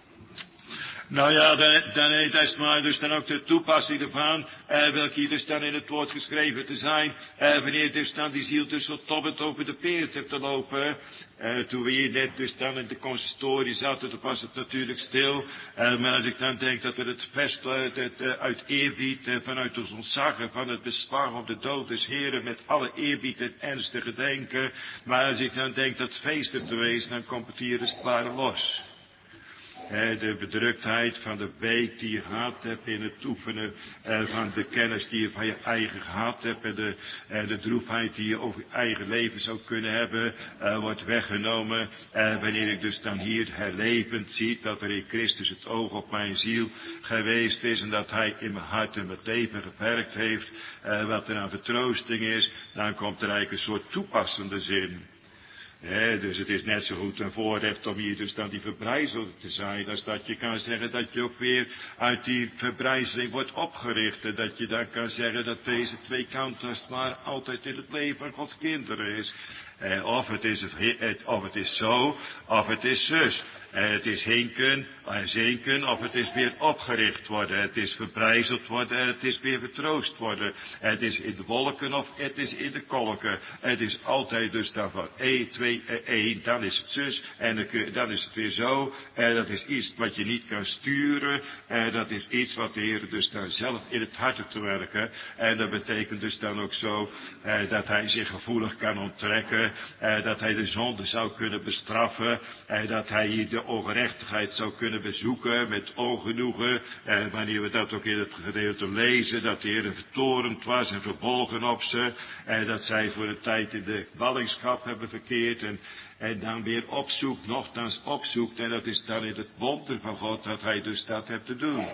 Nou ja, dan is maar dus dan ook de toepassing ervan, welke hier dus dan in het woord geschreven te zijn, wanneer dus dan die ziel dus zo toppend over de peert hebt te lopen. Toen we hier net dus dan in de consistorie zaten, toen was het natuurlijk stil, maar als ik dan denk dat er het vest uit eerbied, vanuit ons ontzaggen, van het beslag op de dood des Heren, met alle eerbied en ernstige denken, maar als ik dan denk dat het feest er te wezen, dan komt het hier als het ware los. De bedruktheid van de week die je gehad hebt in het oefenen van de kennis die je van je eigen gehad hebt en de droefheid die je over je eigen leven zou kunnen hebben, wordt weggenomen. Wanneer ik dus dan hier herlevend zie dat er in Christus het oog op mijn ziel geweest is en dat hij in mijn hart en mijn leven gewerkt heeft, wat er aan vertroosting is, dan komt er eigenlijk een soort toepassende zin. Dus het is net zo goed een voorrecht om hier dus dan die verbrijzelde te zijn, als dat je kan zeggen dat je ook weer uit die verbrijzeling wordt opgericht. En dat je dan kan zeggen dat deze twee kanten als het ware altijd in het leven van Gods kinderen is. Of het is zo, of het is zus. Het is hinken en zinken, of het is weer opgericht worden. Het is verbrijzeld worden en het is weer vertroost worden. Het is in de wolken of het is in de kolken. Het is altijd dus dan van 1, 2, 1, dan is het zus en dan is het weer zo. Dat is iets wat je niet kan sturen. Dat is iets wat de Heer dus dan zelf in het hart te werken. En dat betekent dus dan ook zo dat hij zich gevoelig kan onttrekken. Dat hij de zonde zou kunnen bestraffen. Dat hij hier de ongerechtigheid zou kunnen bezoeken met ongenoegen. Wanneer we dat ook in het gedeelte lezen, dat de Heer vertorend was en verbolgen op ze. Dat zij voor een tijd in de ballingschap hebben verkeerd en dan weer opzoekt, nochtans opzoekt. En dat is dan in het wonder van God dat hij dus dat hebt te doen.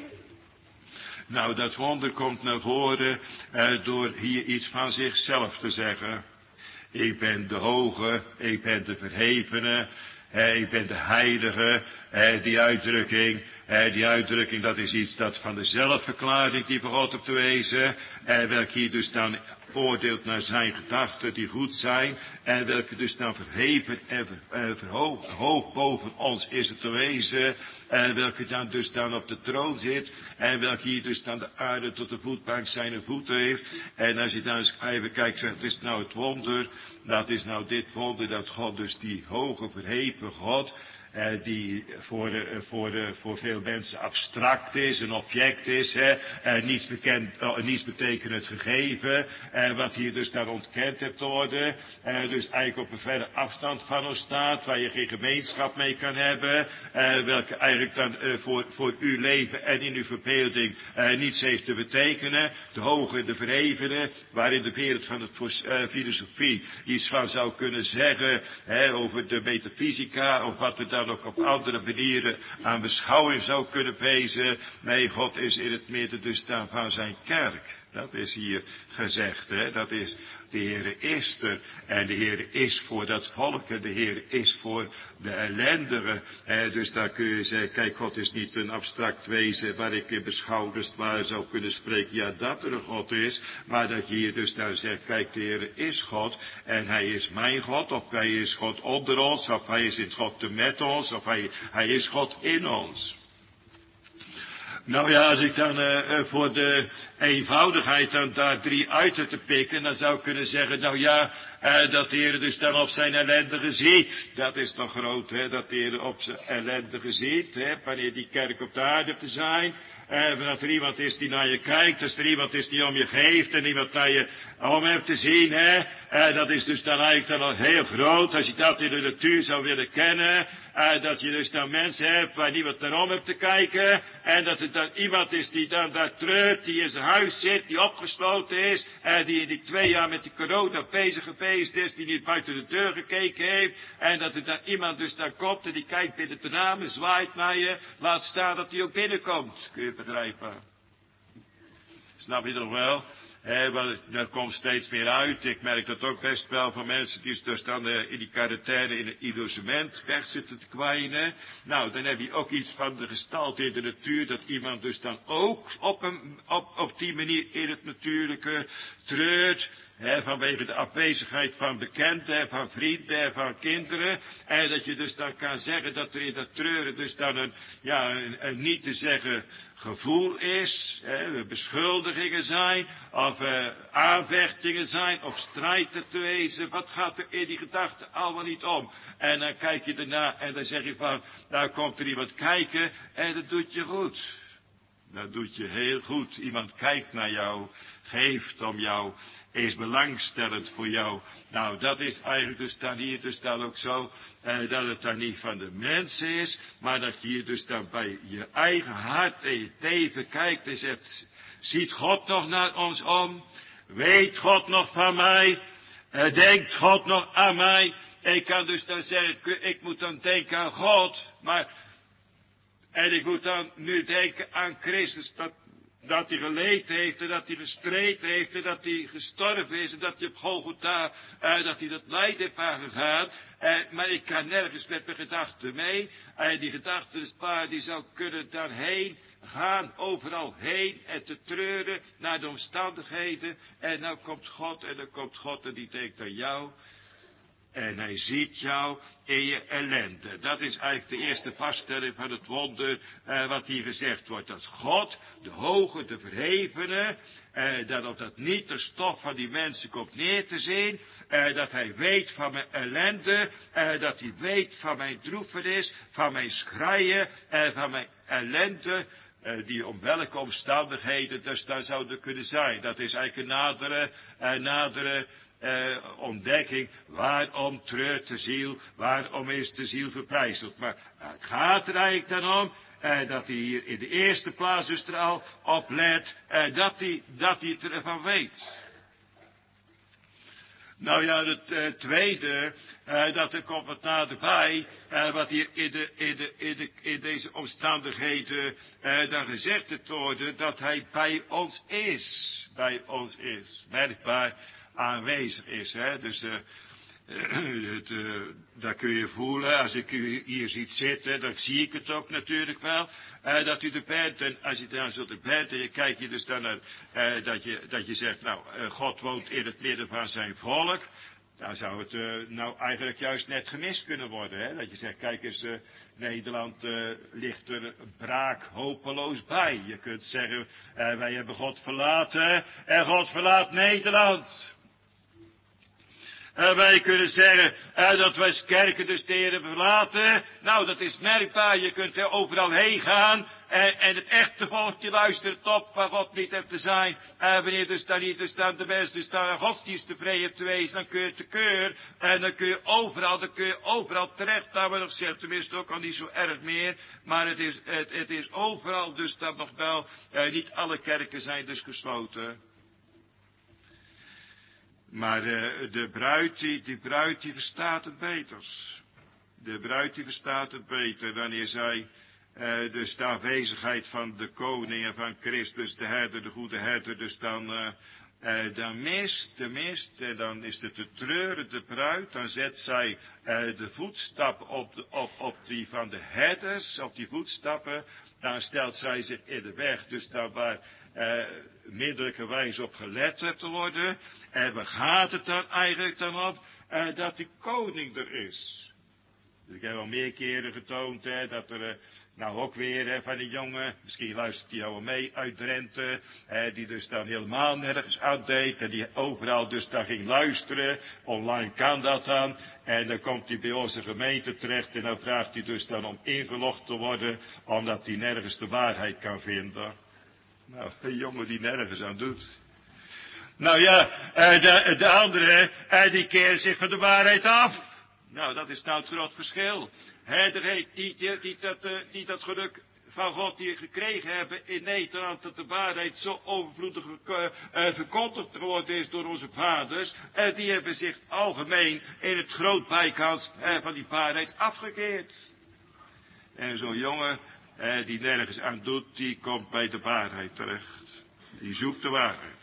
Nou, dat wonder komt naar voren door hier iets van zichzelf te zeggen. Ik ben de hoge, ik ben de verhevene, ik ben de heilige. Die uitdrukking dat is iets dat van de zelfverklaring die voor God op te wezen, welke hier dus dan oordeelt naar zijn gedachten die goed zijn, en welke dus dan verheven en hoog boven ons is het te wezen, en welke dan dus dan op de troon zit, en welke hier dus dan de aarde tot de voetbank zijn voeten heeft. En als je dan eens even kijkt, zegt, het is nou het wonder, dat is nou dit wonder, dat God dus die hoge verheven God, die voor veel mensen abstract is, een object is, niets betekent gegeven, wat hier dus daar ontkend hebt te worden, dus eigenlijk op een verre afstand van ons staat, waar je geen gemeenschap mee kan hebben, welke eigenlijk dan voor uw leven en in uw verbeelding niets heeft te betekenen, de hoge en de verhevene, waarin de wereld van de filosofie iets van zou kunnen zeggen, over de metafysica, of wat er dan ook op andere manieren aan beschouwing zou kunnen wezen. Nee, God is in het midden dus dan van zijn kerk. Dat is hier gezegd, dat is, de Heere is er, en de Heere is voor dat volk, en de Heere is voor de ellendigen. Dus daar kun je zeggen, kijk, God is niet een abstract wezen, waar ik in beschouwd maar zou kunnen spreken, ja, dat er een God is, maar dat je hier dus daar zegt, kijk, de Heere is God, en hij is mijn God, of hij is God onder ons, of hij is in God met ons, of hij is God in ons. Nou ja, als ik dan voor de eenvoudigheid dan daar 3 uit te pikken, dan zou ik kunnen zeggen, nou ja, dat de Heer dus dan op zijn ellendige ziet. Dat is toch groot, dat de Heer op zijn ellendige ziet, wanneer die kerk op de aarde te zijn. Dat er iemand is die naar je kijkt, als er iemand is die om je geeft en iemand naar je om hebt te zien, dat is dus dan eigenlijk dan al heel groot, als je dat in de natuur zou willen kennen, dat je dus dan mensen hebt waar niemand naar om hebt te kijken, en dat er dan iemand is die dan daar treurt, die in zijn huis zit, die opgesloten is, die in die 2 jaar met die corona bezig geweest is, die niet buiten de deur gekeken heeft, en dat er dan iemand dus dan komt en die kijkt binnen de ramen, zwaait naar je, laat staan dat hij ook binnenkomt. Kun je begrijpen? Snap je toch wel? Dat komt steeds meer uit. Ik merk dat ook best wel van mensen die dus dan in die quarantaine in een isolement weg zitten te kwijnen. Nou, dan heb je ook iets van de gestalte in de natuur, dat iemand dus dan ook op die manier in het natuurlijke treurt. Vanwege de afwezigheid van bekenden, van vrienden, van kinderen. En dat je dus dan kan zeggen dat er in dat treuren dus dan een niet te zeggen gevoel is. Beschuldigingen zijn, of aanvechtingen zijn, of strijden te wezen. Wat gaat er in die gedachten allemaal niet om? En dan kijk je ernaar en dan zeg je van, daar komt er iemand kijken en dat doet je goed. Dat doet je heel goed. Iemand kijkt naar jou, geeft om jou, is belangstellend voor jou. Nou, dat is eigenlijk dus dan hier dus dan ook zo, dat het dan niet van de mensen is, maar dat je hier dus dan bij je eigen hart en je leven kijkt en zegt, ziet God nog naar ons om? Weet God nog van mij? Denkt God nog aan mij? Ik kan dus dan zeggen, ik moet dan denken aan God, en ik moet dan nu denken aan Christus, dat hij geleden heeft en dat hij gestreden heeft en dat hij gestorven is en dat hij op Golgotha, dat hij dat lijden heeft aangegaan. Maar ik kan nergens met mijn gedachten mee. Die gedachtenspaar die zou kunnen daarheen gaan, overal heen en te treuren naar de omstandigheden. En dan komt God en die denkt aan jou. En hij ziet jou in je ellende. Dat is eigenlijk de eerste vaststelling van het wonder wat hier gezegd wordt. Dat God, de hoge, de verhevene, dat op dat niet de stof van die mensen komt neer te zien. Dat hij weet van mijn ellende, dat hij weet van mijn droefenis, van mijn schreien, van mijn ellende. Die om welke omstandigheden dus daar zouden kunnen zijn. Dat is eigenlijk een nadere ontdekking, waarom treurt de ziel, waarom is de ziel verbrijzeld. Maar het gaat er eigenlijk dan om, dat hij hier in de eerste plaats dus er al op let, dat hij het ervan weet. Nou ja, het tweede, dat er komt wat naderbij, wat hier in deze omstandigheden dan gezegd te worden, dat hij bij ons is, merkbaar aanwezig is. Dus dat kun je voelen, als ik u hier ziet zitten, dan zie ik het ook natuurlijk wel, dat u er bent. En als je dan zo er bent en je kijkt je dus dan naar, dat je zegt, nou, God woont in het midden van zijn volk. Dan zou het nou eigenlijk juist net gemist kunnen worden. Hè? Dat je zegt, kijk eens, Nederland ligt er braak hopeloos bij. Je kunt zeggen, wij hebben God verlaten en God verlaat Nederland. Wij kunnen zeggen dat wij als kerken dus de Heer verlaten. Nou, dat is merkbaar. Je kunt er overal heen gaan. En het echte volkje luistert op waar God niet heeft te zijn. Wanneer dus dan niet dus dan de mensen dus dan godsdienst tevreden te wezen, dan kun je te keur. En dan kun je overal terecht. Nou, maar nog zelf tenminste ook al niet zo erg meer. Maar het is overal dus dan nog wel. Niet alle kerken zijn dus gesloten. Maar de bruid die verstaat het beter. De bruid die verstaat het beter wanneer zij dus de afwezigheid van de koning en van Christus, de herder, de goede herder, dus dan mist. En dan is het de treurende bruid. Dan zet zij de voetstappen op die van de herders, op die voetstappen. Dan stelt zij zich in de weg. Dus daar waar middelijkerwijs op gelet te worden. En waar gaat het dan eigenlijk dan op? Dat die koning er is. Dus ik heb al meer keren getoond, dat er, nou ook weer, van die jongen, misschien luistert hij al wel mee, uit Drenthe, die dus dan helemaal nergens aan deed, en die overal dus dan ging luisteren, online kan dat dan, en dan komt hij bij onze gemeente terecht, en dan vraagt hij dus dan om ingelogd te worden, omdat hij nergens de waarheid kan vinden. Nou, een jongen die nergens aan doet. Nou ja, de andere, die keren zich van de waarheid af. Nou, dat is nou het groot verschil. Degene die dat geluk van God hier gekregen hebben in Nederland, dat de waarheid zo overvloedig verkondigd geworden is door onze vaders, die hebben zich algemeen in het groot bijkans van die waarheid afgekeerd. En zo'n jongen die nergens aan doet, die komt bij de waarheid terecht. Die zoekt de waarheid.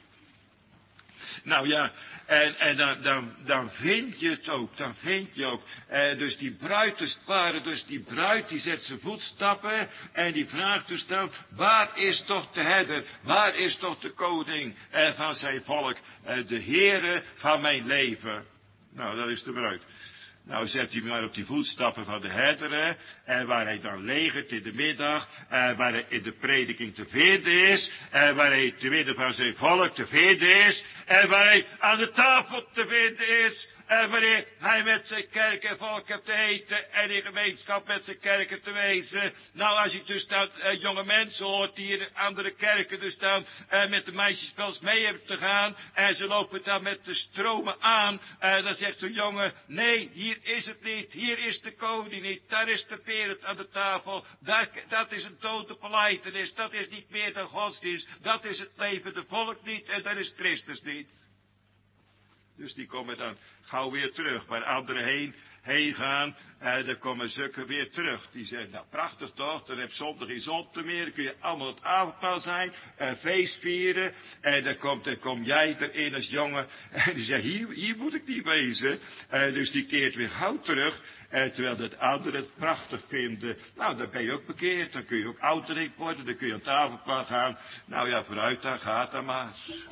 Nou ja, en dan vind je het ook, dus die bruid, dus het ware, dus die bruid, die zet zijn voetstappen, en die vraagt dus dan, waar is toch de herder, waar is toch de koning van zijn volk, de Heere van mijn leven. Nou, dat is de bruid. Nou, zet hij maar op die voetstappen van de herder, en waar hij dan legert in de middag, waar hij in de prediking te vinden is, waar hij te midden van zijn volk te vinden is, en waar hij aan de tafel te vinden is, en wanneer hij met zijn kerk en volk hebt te eten, en in gemeenschap met zijn kerken te wezen. Nou, als je dus dan jonge mensen hoort die in andere kerken dus dan met de meisjes wel eens mee hebben te gaan, en ze lopen dan met de stromen aan, dan zegt zo'n jongen, nee, hier is het niet, hier is de koning niet, daar is de wereld aan de tafel, dat is een dode belijdenis, dat is niet meer dan godsdienst, dat is het levende volk niet, en dat is Christus niet. Dus die komen dan gauw weer terug, waar anderen heen gaan, dan komen zulke weer terug. Die zeggen, nou prachtig toch, dan heb je zondag geen zon meer, dan kun je allemaal het avondmaal zijn, feest vieren, en dan kom jij erin als jongen, en die zegt, hier moet ik niet wezen, dus die keert weer gauw terug, terwijl dat anderen het prachtig vinden. Nou, dan ben je ook bekeerd, dan kun je ook ouderling worden, dan kun je aan het avondmaal gaan, nou ja, vooruit dan, gaat dan maar.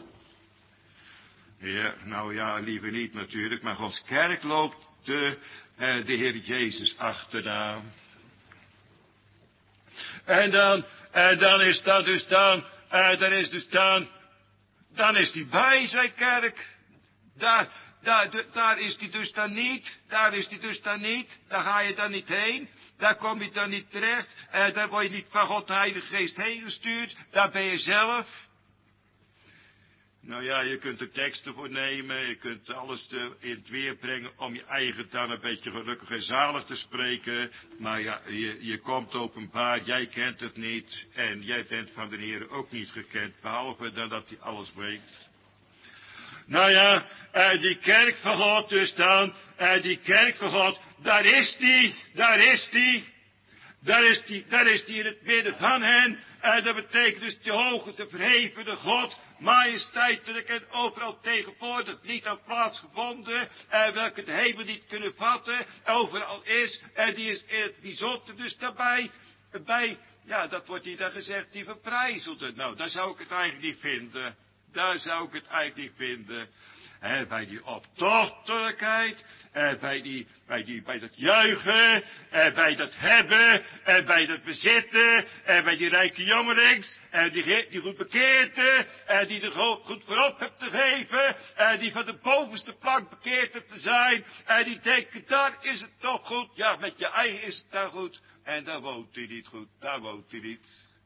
Ja, nou ja, liever niet natuurlijk, maar Gods kerk loopt de Heer Jezus achteraan. En dan is dat dus dan is die bij zijn kerk. Daar is die dus dan niet, daar ga je dan niet heen, daar kom je dan niet terecht, daar word je niet van God de Heilige Geest heen gestuurd, daar ben je zelf. Nou ja, je kunt er teksten voor nemen, je kunt alles in het weer brengen om je eigen dan een beetje gelukkig en zalig te spreken. Maar ja, je komt openbaar, jij kent het niet en jij bent van de Heer ook niet gekend, behalve dan dat hij alles weet. Nou ja, die kerk van God dus dan, die kerk van God, daar is die in het midden van hen. Dat betekent dus de hoge, de verhevene God, majesteitelijk en overal tegenwoordig, niet aan plaats gevonden, welke de hemel niet kunnen vatten, overal is, en die is in het bijzonder dus daarbij, ja, dat wordt hier dan gezegd, die verprijzelde. Nou, daar zou ik het eigenlijk niet vinden. Bij die optochtelijkheid, bij dat juichen, bij dat hebben, bij dat bezitten, bij die rijke jongelings, die goed bekeerde, die er goed voorop hebt te geven, die van de bovenste plank bekeerd hebt te zijn, die denken, daar is het toch goed, ja, met je eigen is het daar goed, en daar woont hij niet goed, daar woont hij niet.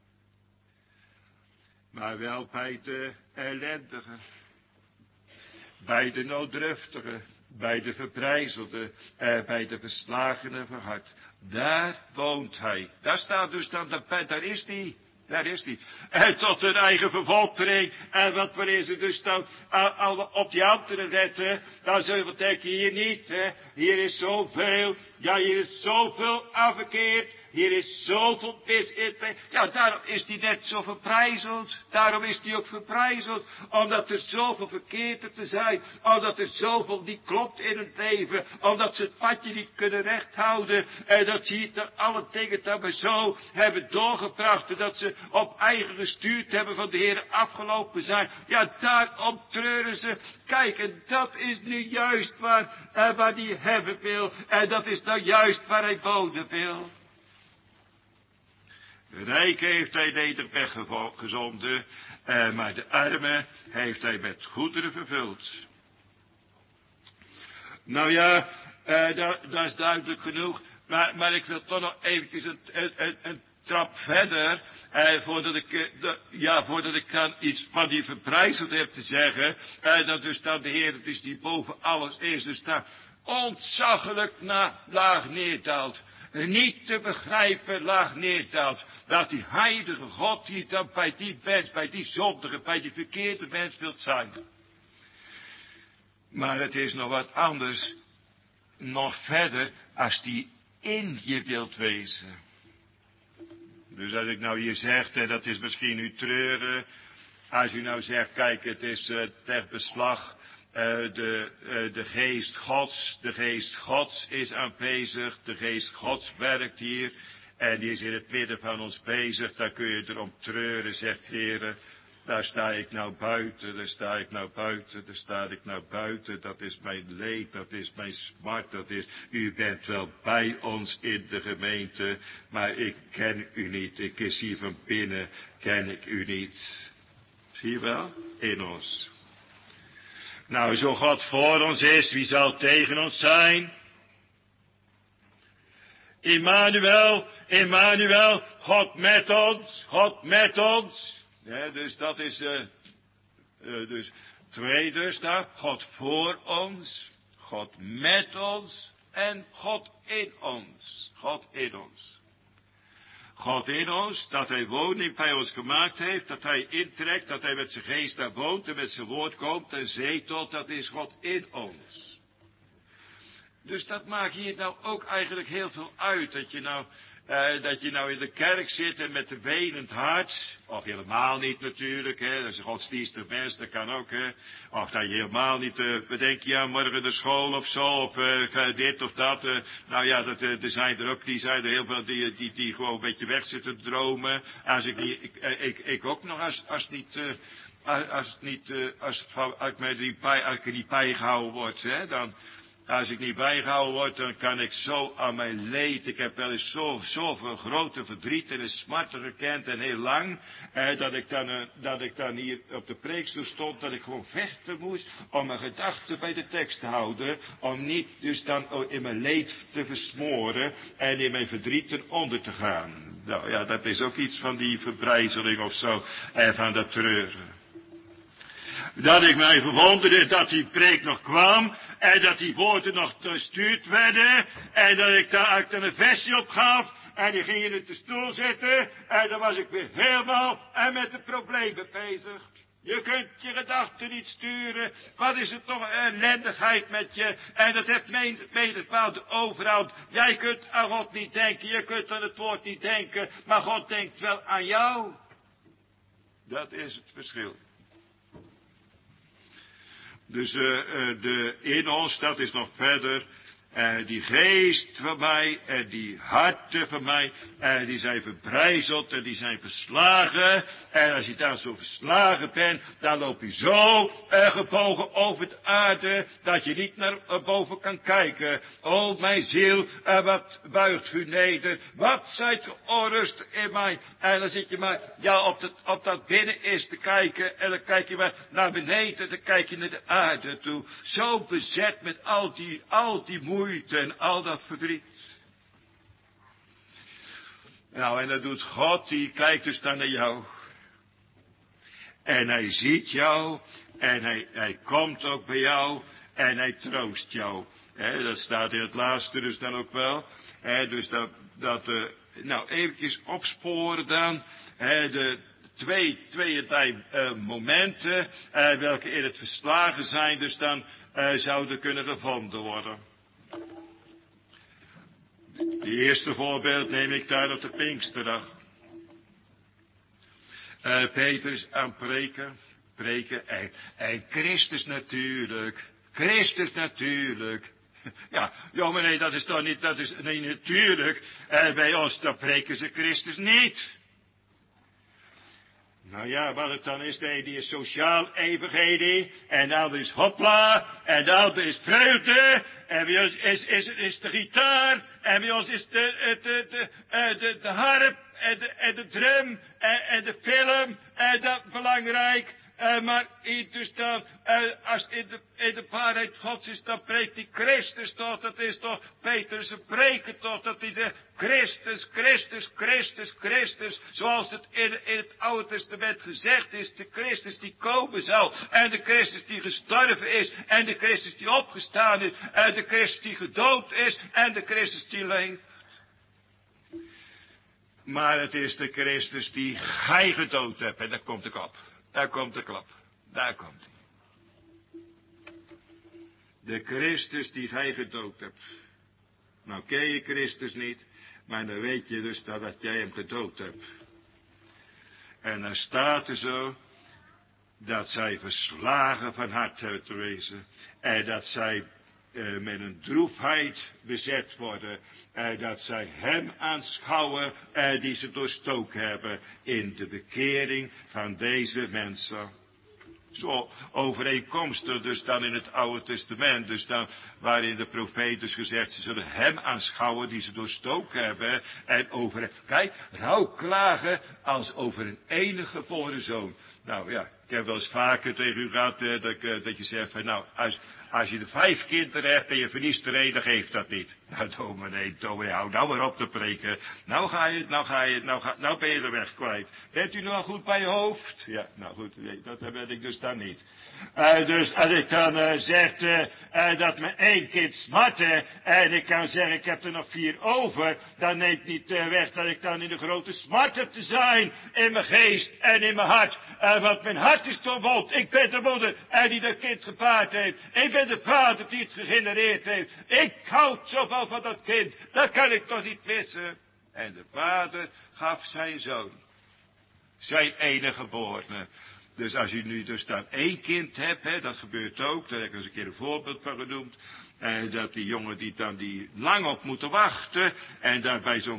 Maar wel bij de ellendigen, bij de nooddruftigen, bij de verbrijzelden, bij de verslagenen van hart. Daar woont hij. Daar staat dus dan, daar is die. En tot hun eigen vervolging. En wat wanneer ze dus dan op die anderen letten, dan zullen we denken, hier niet, hè. Hier is zoveel afgekeerd. hier is zoveel mis in het leven. Ja, daarom is die net zo verbrijzeld. Daarom is die ook verbrijzeld. Omdat er zoveel verkeerd te zijn. Omdat er zoveel niet klopt in het leven. Omdat ze het padje niet kunnen recht houden. En dat ze hier alle dingen dan maar zo hebben doorgebracht. En dat ze op eigen gestuurd hebben van de Heer afgelopen zijn. Ja, daarom treuren ze. Kijk, en dat is nu juist waar hij hebben wil. En dat is nou juist waar hij wonen wil. De rijken heeft hij nederweg gezonden. Maar de armen heeft hij met goederen vervuld. Nou ja, dat is duidelijk genoeg. Maar ik wil toch nog eventjes een trap verder. Voordat ik kan iets van die verbrijzeld heb te zeggen. Dat dus dat de Heer, het is die boven alles is. Dus daar ontzaglijk laag neerdaalt. Niet te begrijpen laag neerdaalt. Dat die heilige God die dan bij die mens, bij die zondige, bij die verkeerde mens wilt zijn. Maar het is nog wat anders. Nog verder als die in je wilt wezen. Dus als ik nou hier zeg, dat is misschien u treuren. Als u nou zegt, kijk, het is ter beslag. De geest Gods is aanwezig. De geest Gods werkt hier. En die is in het midden van ons bezig. Daar kun je erom treuren, zegt Heer. Daar sta ik nou buiten, daar sta ik nou buiten, daar sta ik nou buiten. Dat is mijn leed, dat is mijn smart, dat is... U bent wel bij ons in de gemeente, maar ik ken u niet. Ik is hier van binnen, ken ik u niet. Zie je wel? In ons. Nou, zo God voor ons is, wie zal tegen ons zijn? Immanuel, Immanuel, God met ons, God met ons. Ja, dus dat is, dus twee dus daar. God voor ons, God met ons en God in ons. God in ons. God in ons, dat hij woning bij ons gemaakt heeft, dat hij intrekt, dat hij met zijn geest daar woont en met zijn woord komt en zetelt, dat is God in ons. Dus dat maakt hier nou ook eigenlijk heel veel uit, dat je nou in de kerk zit en met een wenend hart, of helemaal niet natuurlijk, hè, dat is een godsdienstig mens, dat kan ook, hè, of dat je helemaal niet, bedenk je aan morgen de school of zo, of dit of dat, nou ja, er zijn er ook, die zijn er heel veel die gewoon een beetje weg zitten dromen, als ik ook nog, als ik niet bijgehouden word, hè, dan... Als ik niet bijgehouden word, dan kan ik zo aan mijn leed. Ik heb wel eens zoveel grote verdriet en smarten gekend en heel lang. Dat ik dan hier op de preekstoel stond, dat ik gewoon vechten moest om mijn gedachten bij de tekst te houden. Om niet dus dan in mijn leed te versmoren en in mijn verdriet onder te gaan. Nou ja, dat is ook iets van die verbrijzeling of zo en van dat treuren. Dat ik mij verwonderde dat die preek nog kwam. En dat die woorden nog gestuurd werden. En dat ik daar een versje op gaf. En die ging in de stoel zitten. En dan was ik weer helemaal en met de problemen bezig. Je kunt je gedachten niet sturen. Wat is het toch een ellendigheid met je. En dat heeft medepaal de overhand. Jij kunt aan God niet denken. Je kunt aan het woord niet denken. Maar God denkt wel aan jou. Dat is het verschil. Dus in ons, dat is nog verder. Die geest van mij en die harten van mij, die zijn verbrijzeld en die zijn verslagen. En als je dan zo verslagen bent, dan loop je zo gebogen over de aarde, dat je niet naar boven kan kijken. O mijn ziel, wat buigt u neder, wat zijt u onrustig in mij. En dan zit je maar, ja, op dat binnen is te kijken, en dan kijk je maar naar beneden, dan kijk je naar de aarde toe. Zo bezet met al die moeite en al dat verdriet. Nou, en dat doet God, die kijkt dus dan naar jou. En hij ziet jou, en hij komt ook bij jou, en hij troost jou. Dat staat in het laatste dus dan ook wel. Dus nou eventjes opsporen dan, de twee momenten, welke in het verslagen zijn, dus dan zouden kunnen gevonden worden. Het eerste voorbeeld neem ik daar op de Pinksterdag. Petrus aan preken en Christus natuurlijk. Christus natuurlijk. Ja, maar nee, dat is toch niet, dat is, nee, natuurlijk. Bij ons, dan preken ze Christus niet. Nou ja, wat het dan is, die is sociaal evangelie, en dan is hopla, en dan is vreugde, en bij ons is de gitaar, en bij ons is de harp, en de drum, en de film, en dat belangrijk. Maar dus dan, als in de waarheid Gods is, dan preekt die Christus toch, dat is toch, Petrus preken toch, dat hij de Christus, Christus, Christus, Christus, zoals het in het Oude Testament gezegd is, de Christus die komen zal, en de Christus die gestorven is, en de Christus die opgestaan is, en de Christus die gedood is, en de Christus die leeft. Maar het is de Christus die gij gedood hebt, en daar komt de klap. Daar komt de klap. Daar komt hij. De Christus die gij gedood hebt. Nou ken je Christus niet, maar dan weet je dus dat jij hem gedood hebt. En dan staat er zo, dat zij verslagen van hart te wezen. En dat zij met een droefheid bezet worden. Dat zij hem aanschouwen die ze doorstoken hebben in de bekering van deze mensen. Zo overeenkomstig dus dan in het Oude Testament. Dus dan waarin de profeet dus gezegd, ze zullen hem aanschouwen die ze doorstoken hebben. En over, kijk, rouwklagen als over een enige geboren zoon. Nou ja, ik heb wel eens vaker tegen u gehad dat je zegt van nou, als je de 5 kinderen hebt en je verliest er één, dan geeft dat niet. Nou, dominee, hou nou maar op te preken. Nou ben je de weg kwijt. Bent u nou goed bij je hoofd? Ja, nou goed, nee, dat ben ik dus dan niet. Dus als ik dan zeg dat me 1 kind smartte en ik kan zeggen ik heb er nog 4 over, dan neemt niet weg dat ik dan in de grote smart heb te zijn in mijn geest en in mijn hart. Want mijn hart is doorwond. Ik ben de moeder die dat kind gebaard heeft. Ik ben de vader die het gegenereerd heeft. Ik houd zoveel van dat kind. Dat kan ik toch niet missen. En de vader gaf zijn zoon. Zijn enige geborene. Dus als je nu dus dan 1 kind hebt, dat gebeurt ook. Daar heb ik eens een keer een voorbeeld van genoemd. Dat die jongen die lang op moeten wachten. En daarbij zo'n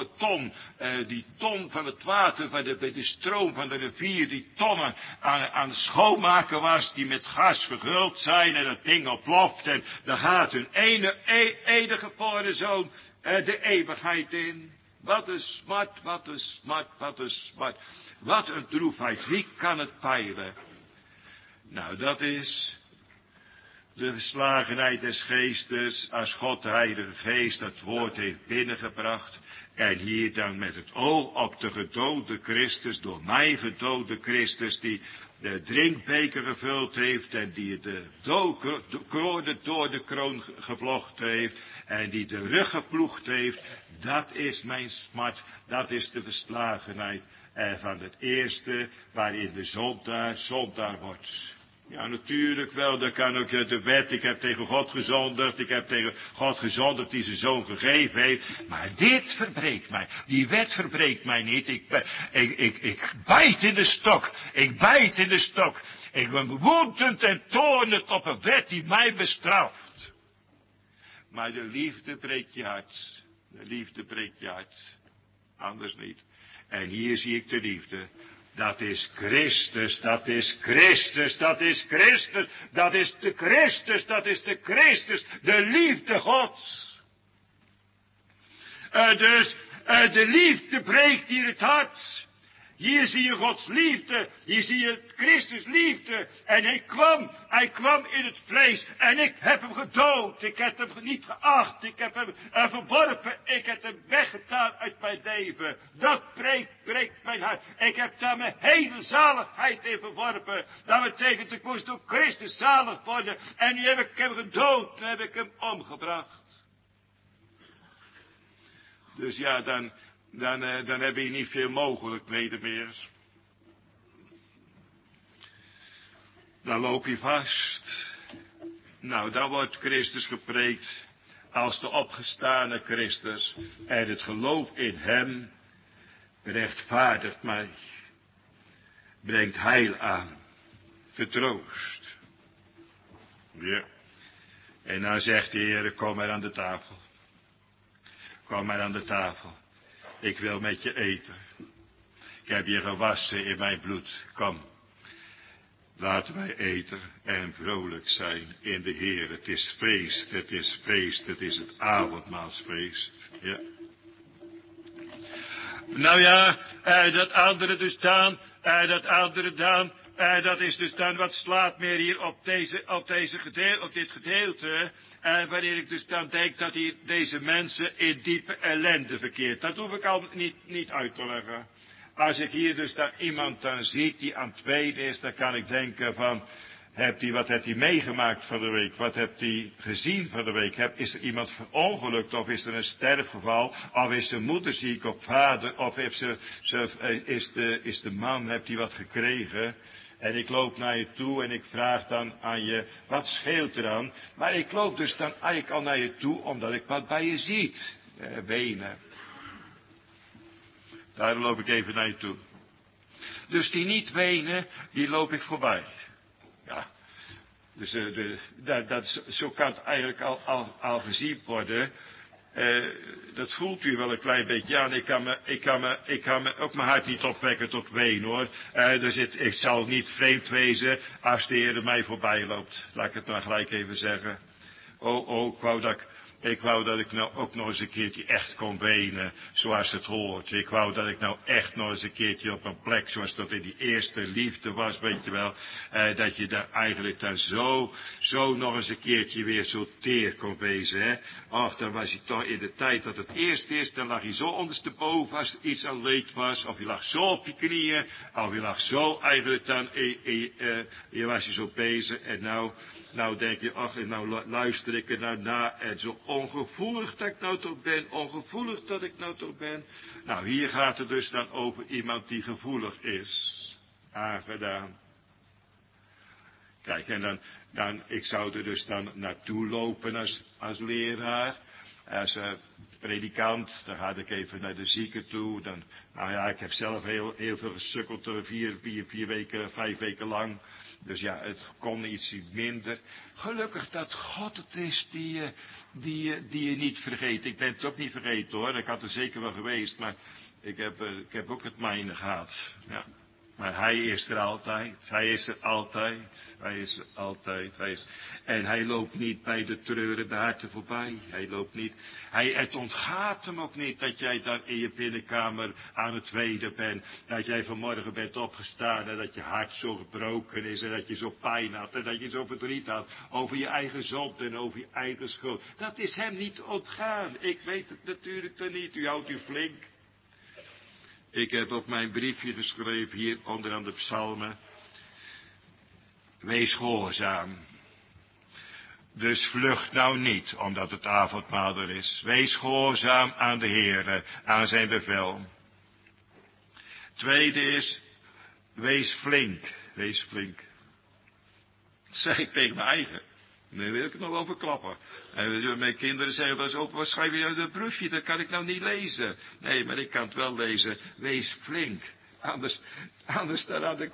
die ton van het water, bij de stroom van de rivier, die tonnen aan het schoonmaken was, die met gas verguld zijn en dat ding oploft. En dan gaat hun enige geboren zoon de eeuwigheid in. Wat een smart, wat een smart, wat een smart. Wat een droefheid, wie kan het peilen? Nou, dat is de verslagenheid des geestes, als God de Heilige Geest dat woord heeft binnengebracht. En hier dan met het oog op de gedode Christus, door mij gedode Christus, die de drinkbeker gevuld heeft en die de kroon door de kroon gevlochten heeft en die de rug geploegd heeft. Dat is mijn smart, dat is de verslagenheid van het eerste waarin de zondaar wordt. Ja, natuurlijk wel, dat kan ook de wet, ik heb tegen God gezondigd, ik heb tegen God gezondigd die zijn zoon gegeven heeft. Maar dit verbreekt mij, die wet verbreekt mij niet, ik bijt in de stok, ik bijt in de stok. Ik ben woedend en toornend op een wet die mij bestraft. Maar de liefde breekt je hart, de liefde breekt je hart, anders niet. En hier zie ik de liefde. Dat is Christus, dat is Christus, dat is Christus, dat is de Christus, dat is de Christus, de liefde Gods. Dus de liefde breekt hier het hart. Hier zie je Gods liefde, hier zie je Christus liefde. En hij kwam in het vlees en ik heb hem gedood. Ik heb hem niet geacht, ik heb hem verworpen, ik heb hem weggedaan uit mijn leven. Dat breekt mijn hart. Ik heb daar mijn hele zaligheid in verworpen. Dat betekent ik moest door Christus zalig worden. En nu heb ik hem gedood, nu heb ik hem omgebracht. Dus ja, dan heb je niet veel mogelijkheden meer. Dan loop je vast. Nou, dan wordt Christus gepreekt als de opgestane Christus en het geloof in hem rechtvaardigt mij, brengt heil aan, vertroost. Ja. En dan zegt de Heer, kom maar aan de tafel. Kom maar aan de tafel. Ik wil met je eten. Ik heb je gewassen in mijn bloed. Kom. Laten wij eten en vrolijk zijn in de Heer. Het is feest, het is feest, het is het avondmaalsfeest. Ja. Nou ja, dat andere dus dan, dat is dus dan wat slaat meer hier op dit gedeelte. Wanneer ik dus dan denk dat hier deze mensen in diepe ellende verkeert. Dat hoef ik al niet uit te leggen. Als ik hier dus dan iemand dan ziet die aan het beden is, dan kan ik denken van, wat heeft hij meegemaakt van de week? Wat heeft hij gezien van de week? Is er iemand verongelukt? Of is er een sterfgeval? Of is zijn moeder ziek of vader? Of is de man, heeft hij wat gekregen? En ik loop naar je toe en ik vraag dan aan je, wat scheelt er dan? Maar ik loop dus dan eigenlijk al naar je toe, omdat ik wat bij je ziet. Wenen. Daar loop ik even naar je toe. Dus die niet wenen, die loop ik voorbij. Ja. Dus zo kan het eigenlijk al gezien worden. Dat voelt u wel een klein beetje aan. Ik kan me ook mijn hart niet opwekken tot ween, hoor. Dus ik zal niet vreemd wezen als de Heer mij voorbij loopt. Laat ik het maar gelijk even zeggen. Ik wou dat ik nou ook nog eens een keertje echt kon wenen, zoals het hoort. Ik wou dat ik nou echt nog eens een keertje op een plek, zoals dat in die eerste liefde was, weet je wel. Dat je daar eigenlijk dan zo nog eens een keertje weer zo teer kon wezen, hè. Och, dan was je toch in de tijd dat het eerst is, dan lag je zo ondersteboven als er iets aan leed was. Of je lag zo op je knieën, of je lag zo eigenlijk dan, je was je zo bezig. En nou denk je, ach, en nou luister ik er nou na en zo ongevoelig dat ik nou toch ben, ongevoelig dat ik nou toch ben. Nou, hier gaat het dus dan over iemand die gevoelig is. Aangedaan. Kijk, en dan ik zou er dus dan naartoe lopen als leraar, als predikant, dan ga ik even naar de zieken toe. Nou ja, ik heb zelf heel veel gesukkeld, 4 weken, 5 weken lang. Dus ja, het kon iets minder. Gelukkig dat God het is die je niet vergeet. Ik ben het ook niet vergeten, hoor. Ik had er zeker wel geweest, maar ik heb ook het mijne gehad. Ja. Maar hij is er altijd. Hij is er altijd. Hij is er altijd. En hij loopt niet bij de treurende harten voorbij. Hij loopt niet. Het ontgaat hem ook niet dat jij dan in je binnenkamer aan het wenen bent. Dat jij vanmorgen bent opgestaan en dat je hart zo gebroken is en dat je zo pijn had en dat je zo verdriet had over je eigen zonde en over je eigen schuld. Dat is hem niet ontgaan. Ik weet het natuurlijk dan niet. U houdt u flink. Ik heb op mijn briefje geschreven hier onderaan de psalmen. Wees gehoorzaam. Dus vlucht nou niet, omdat het avondmaal er is. Wees gehoorzaam aan de Heere, aan zijn bevel. Tweede is, wees flink. Wees flink. Dat zeg ik tegen mijn eigen. Daar wil ik het nog wel verklappen. En mijn kinderen zeggen wel eens, opa, wat schrijf je uit dat briefje? Dat kan ik nou niet lezen. Nee, maar ik kan het wel lezen. Wees flink. Anders dan had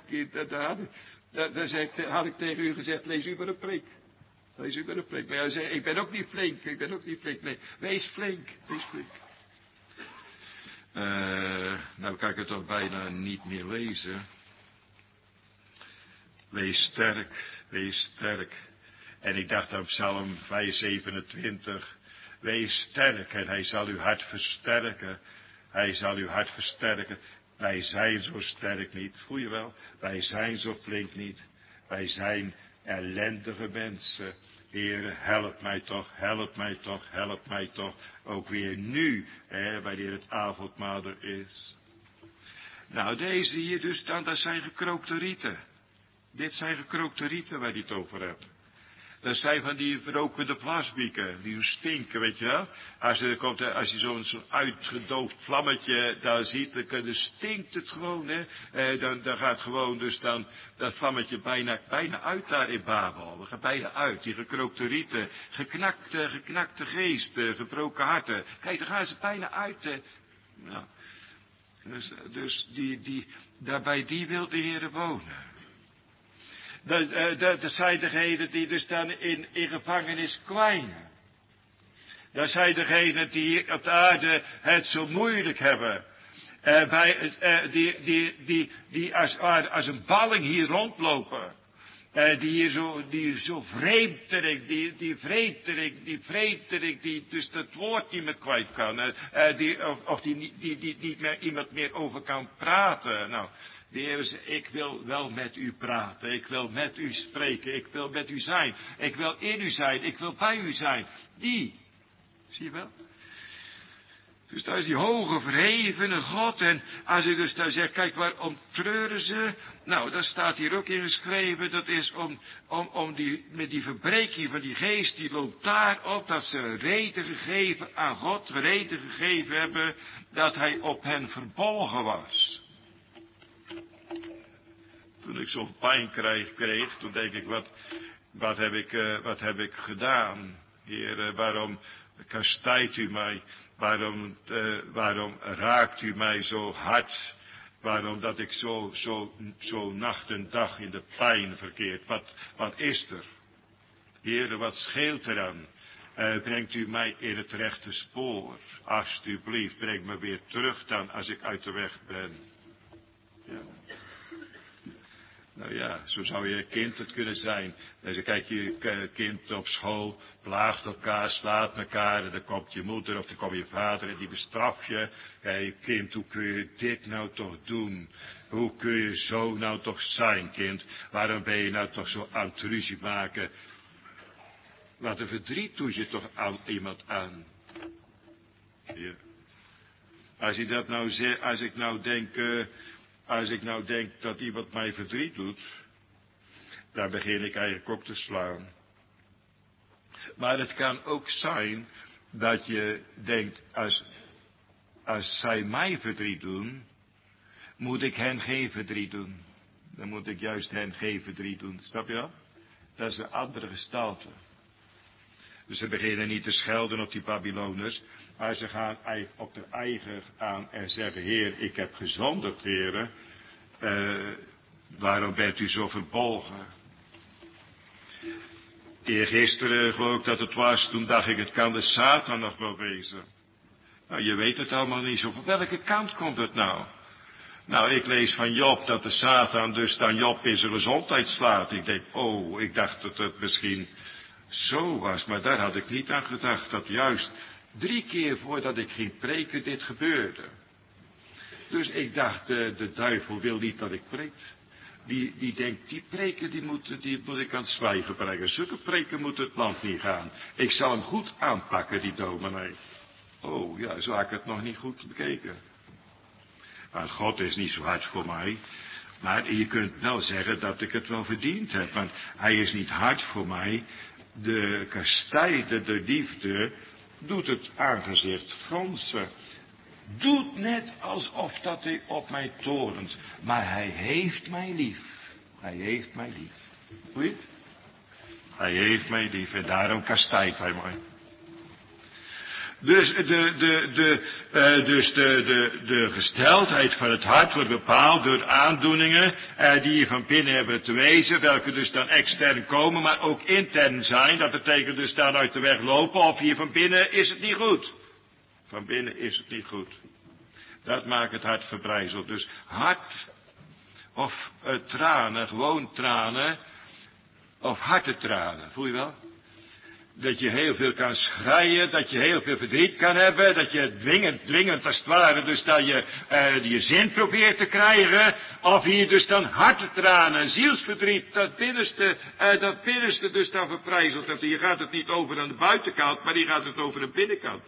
ik tegen u gezegd, lees u maar een preek. Lees u maar een preek. Maar hij zei, ik ben ook niet flink. Nee, wees flink. Wees flink. Nou kan ik het toch bijna niet meer lezen. Wees sterk. Wees sterk. En ik dacht aan Psalm 5:27. Wees sterk en hij zal uw hart versterken. Hij zal uw hart versterken. Wij zijn zo sterk niet. Voel je wel? Wij zijn zo flink niet. Wij zijn ellendige mensen. Heer, help mij toch, help mij toch, help mij toch. Ook weer nu, wanneer het avondmaal er is. Nou, deze hier dus dan, dat zijn gekrookte rieten. Dit zijn gekrookte rieten waar hij het over hebt. Dat zijn van die rokende plasbieken, die stinken, weet je wel. Als je zo'n uitgedoofd vlammetje daar ziet, dan stinkt het gewoon, hè. Dan gaat gewoon dus dan dat vlammetje bijna uit daar in Babel. Dat gaat bijna uit, die gekrookte rieten, geknakte geesten, gebroken harten. Kijk, daar gaan ze bijna uit. Nou, dus daarbij die wil de Heer wonen. Dat zijn degenen die dus dan in gevangenis kwijnen. Dat zijn degenen die hier op de aarde het zo moeilijk hebben. Die als een balling hier rondlopen. Die zo vreemdeling, die dus dat woord niet meer kwijt kan. Die niet meer iemand meer over kan praten. Nou, de Heer zegt, ik wil wel met u praten, ik wil met u spreken, ik wil met u zijn, ik wil in u zijn, ik wil bij u zijn. Die, zie je wel? Dus dat is die hoge verhevene God. En als ik dus daar zeg, kijk, waarom treuren ze? Nou, dat staat hier ook in geschreven. Dat is met die verbreking van die geest, die loopt daarop dat ze reden gegeven aan God, reden gegeven hebben dat hij op hen verbolgen was. Toen ik zo'n pijn kreeg, toen denk ik, wat heb ik gedaan? Heer, waarom kastijdt u mij? Waarom raakt u mij zo hard? Waarom dat ik zo nacht en dag in de pijn verkeerd? Wat is er? Heer, wat scheelt eraan? Brengt u mij in het rechte spoor? Alsjeblieft, breng me weer terug dan als ik uit de weg ben. Ja. Nou ja, zo zou je kind het kunnen zijn. Dan kijk je kind op school, plaagt elkaar, slaat elkaar, en dan komt je moeder of dan komt je vader en die bestraft je. Hé, kind, hoe kun je dit nou toch doen? Hoe kun je zo nou toch zijn, kind? Waarom ben je nou toch zo aan het ruzie maken? Wat een verdriet doe je toch aan iemand aan? Ja. Als ik nou denk dat iemand mij verdriet doet, dan begin ik eigenlijk ook te slaan. Maar het kan ook zijn dat je denkt, als zij mij verdriet doen, moet ik hen geen verdriet doen. Dan moet ik juist hen geen verdriet doen. Snap je dat? Dat is een andere gestalte. Dus ze beginnen niet te schelden op die Babyloners, maar ze gaan op de eigen aan en zeggen, Heer, ik heb gezondigd, Heer. Waarom bent u zo verbolgen? Eergisteren, geloof ik dat het was, toen dacht ik, het kan de Satan nog wel wezen. Nou, je weet het allemaal niet zo. Van welke kant komt het nou? Nou, ik lees van Job dat de Satan dus dan Job in zijn gezondheid slaat. Ik denk, ik dacht dat het misschien zo was, maar daar had ik niet aan gedacht. Dat juist 3 keer voordat ik ging preken dit gebeurde. Dus ik dacht, de duivel wil niet dat ik preek. Die denkt, die preken die moet ik aan het zwijgen brengen. Zulke preken moet het land niet gaan. Ik zal hem goed aanpakken, die dominee. Oh ja, zo had ik het nog niet goed bekeken. Maar God is niet zo hard voor mij. Maar je kunt wel zeggen dat ik het wel verdiend heb. Want hij is niet hard voor mij. De kastijde, de liefde, doet het aangezicht fronsen. Doet net alsof dat hij op mij torent. Maar hij heeft mij lief. Hij heeft mij lief. Hoe je het? Hij heeft mij lief en daarom kastijdt hij mij. Dus de gesteldheid van het hart wordt bepaald door aandoeningen die je van binnen hebben te wezen, welke dus dan extern komen, maar ook intern zijn. Dat betekent dus dan uit de weg lopen of hier van binnen is het niet goed. Van binnen is het niet goed. Dat maakt het hart verbrijzeld. Dus hart of tranen, gewoon tranen of hartetranen, voel je wel? Dat je heel veel kan schreien, dat je heel veel verdriet kan hebben, dat je dwingend als het ware, dus dat je zin probeert te krijgen, of hier dus dan hartetranen, zielsverdriet, dat binnenste dus dan verbrijzelt. Dat hier gaat het niet over aan de buitenkant, maar hier gaat het over de binnenkant.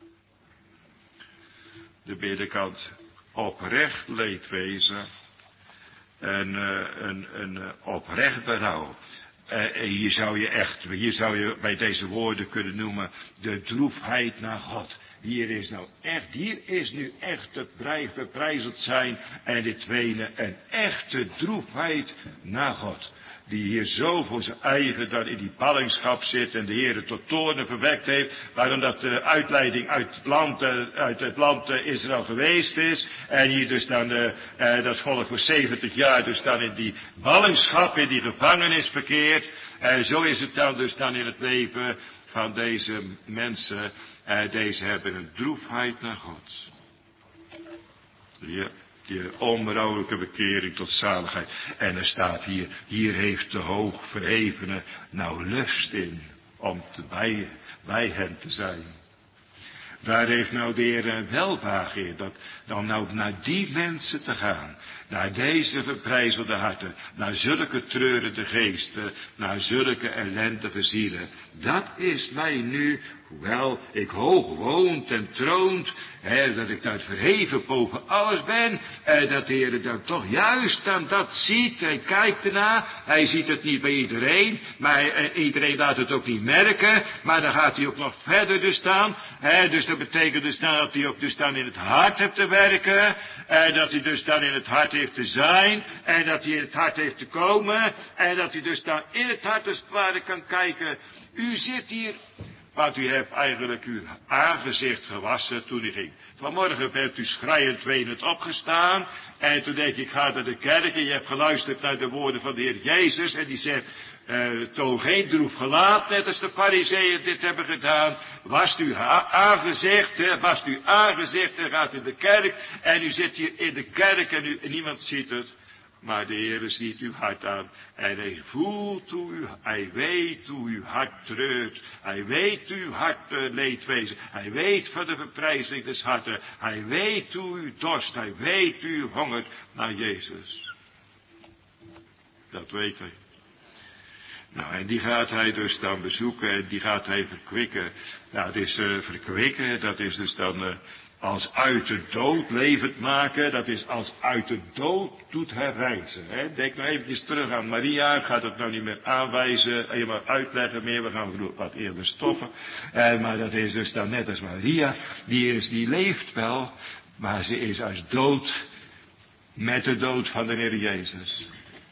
De binnenkant oprecht leedwezen en een oprecht berouw. Hier zou je bij deze woorden kunnen noemen de droefheid naar God. Hier is nu echt het verprijzeld zijn en dit tweede een echte droefheid naar God. Die hier zo voor zijn eigen dan in die ballingschap zit en de Heer tot toornen verwekt heeft. Waarom dat de uitleiding uit het land Israël geweest is. En hier dus dan dat volk voor 70 jaar dus dan in die ballingschap, in die gevangenis verkeert. Zo is het dan dus dan in het leven van deze mensen. Deze hebben een droefheid naar God. Ja. Die onberouwelijke bekering tot zaligheid. En er staat hier heeft de hoog verhevene nou lust in om bij hen te zijn. Daar heeft nou de Heer welbehagen in, dan nou naar die mensen te gaan. Naar deze verprijzelde harten, naar zulke treurende geesten, naar zulke ellendige zielen. Dat is mij nu, hoewel ik hoog woont en troont, dat ik daar verheven boven alles ben, dat de Heer dan toch juist dan dat ziet en kijkt ernaar. Hij ziet het niet bij iedereen, maar iedereen laat het ook niet merken, maar dan gaat hij ook nog verder dus staan. Dus dat betekent dus dan dat hij ook dus dan in het hart heeft te werken, dat hij dus dan in het hart heeft te zijn, en dat hij in het hart heeft te komen, en dat hij dus dan in het hart als het ware kan kijken. U zit hier, want u hebt eigenlijk uw aangezicht gewassen toen u ging. Vanmorgen bent u schreiend wenend opgestaan, en toen denk ik, ga naar de kerk, en je hebt geluisterd naar de woorden van de Heer Jezus, en die zegt, toon geen droef gelaat, net als de farizeeën dit hebben gedaan. Wast uw aangezicht en gaat in de kerk. En u zit hier in de kerk en niemand ziet het. Maar de Heer ziet uw hart aan. En hij voelt hij weet hoe uw hart treurt. Hij weet uw hart leedwezen. Hij weet van de verprijzing des harten. Hij weet hoe u dorst. Hij weet u hongert naar Jezus. Dat weet hij. Nou, en die gaat hij dus dan bezoeken en die gaat hij verkwikken. Nou, het is verkwikken, dat is dus dan als uit de dood levend maken, dat is als uit de dood doet herrijzen. Hè? Denk nou eventjes terug aan Maria, ik ga het nou niet meer aanwijzen, helemaal uitleggen meer, we gaan wat eerder stoppen. Maar dat is dus dan net als Maria, die leeft wel, maar ze is als dood met de dood van de Heer Jezus.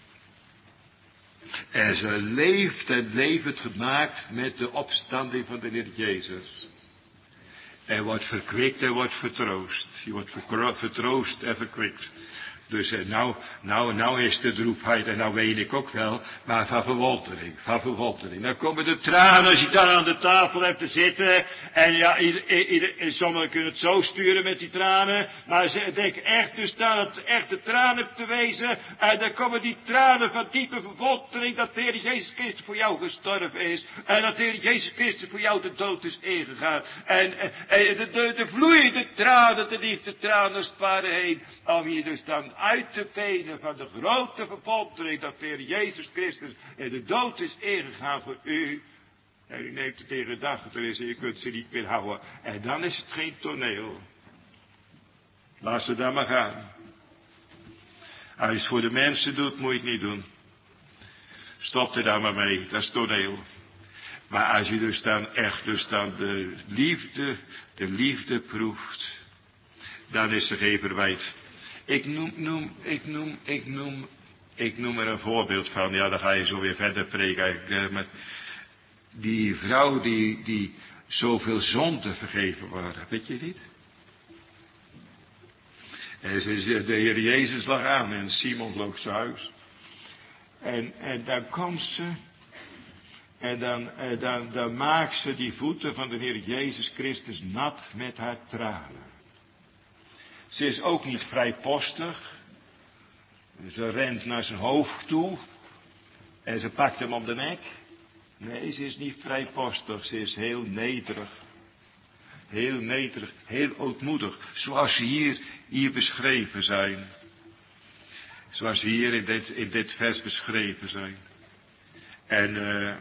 En ze leeft en levend gemaakt met de opstanding van de Heer Jezus. En wordt verkwikt en wordt vertroost. Je wordt vertroost en verkwikt. Dus nou is de droefheid, en nou weet ik ook wel, maar van verwondering. Dan komen de tranen als je dan aan de tafel hebt te zitten. En ja, sommigen kunnen het zo sturen met die tranen. Maar ze denken echt dus dan dat het echte tranen te wezen. En dan komen die tranen van diepe verwondering dat de Heer Jezus Christus voor jou gestorven is. En dat de Heer Jezus Christus voor jou de dood is ingegaan. En de vloeiende tranen, de liefde tranen als het ware heen. Om je dus dan uit te penen van de grote verwondering dat de Heer Jezus Christus in de dood is ingegaan voor u. En u neemt het in gedachten en je kunt ze niet meer houden. En dan is het geen toneel. Laat ze dan maar gaan. Als je het voor de mensen doet, moet je het niet doen. Stop er dan maar mee, dat is toneel. Maar als je dus dan echt de liefde proeft, dan is er geen verwijt. Ik noem er een voorbeeld van, ja, dan ga je zo weer verder preken. Met die vrouw die zoveel zonden vergeven waren, weet je niet? En de Heer Jezus lag aan en Simon loop zijn huis. En dan komt ze, en dan maakt ze die voeten van de Heer Jezus Christus nat met haar tranen. Ze is ook niet vrijpostig. Ze rent naar zijn hoofd toe. En ze pakt hem om de nek. Nee, ze is niet vrijpostig. Ze is heel nederig. Heel nederig, heel ootmoedig. Zoals ze hier beschreven zijn. Zoals ze hier in dit vers beschreven zijn. En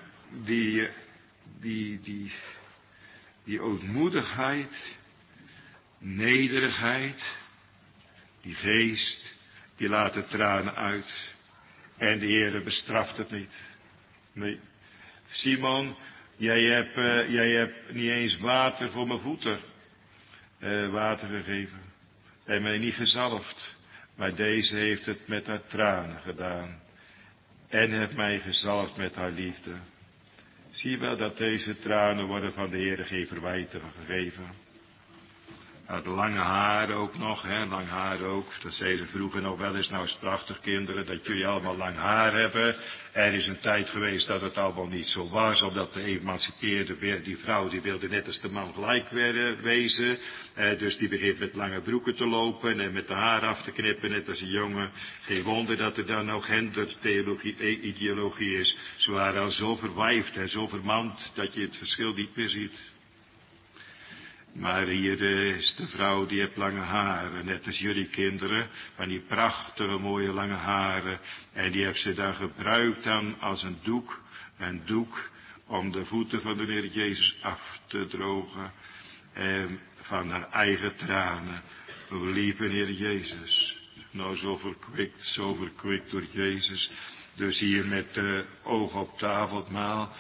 die ootmoedigheid, nederigheid, die geest, die laat de tranen uit. En de Heere bestraft het niet. Nee. Simon, jij hebt niet eens water voor mijn voeten water gegeven. En mij niet gezalfd. Maar deze heeft het met haar tranen gedaan. En heeft mij gezalfd met haar liefde. Zie je wel dat deze tranen worden van de Heere geen verwijten gegeven. Het lange haar ook nog, lang haar ook. Dat zei ze vroeger nog wel eens, nou is het prachtig kinderen, dat jullie allemaal lang haar hebben. Er is een tijd geweest dat het allemaal niet zo was, omdat de emancipeerde die vrouw, die wilde net als de man gelijk wezen. Dus die begint met lange broeken te lopen en met de haar af te knippen, net als een jongen. Geen wonder dat er dan nog genderideologie is. Ze waren al zo verwijfd en zo vermand, dat je het verschil niet meer ziet. Maar hier is de vrouw die heeft lange haren, net als jullie kinderen, van die prachtige mooie lange haren. En die heeft ze dan gebruikt dan als een doek om de voeten van de Heer Jezus af te drogen. Van haar eigen tranen. Lieve Heer Jezus, nou zo verkwikt door Jezus. Dus hier met oog op het avondmaal,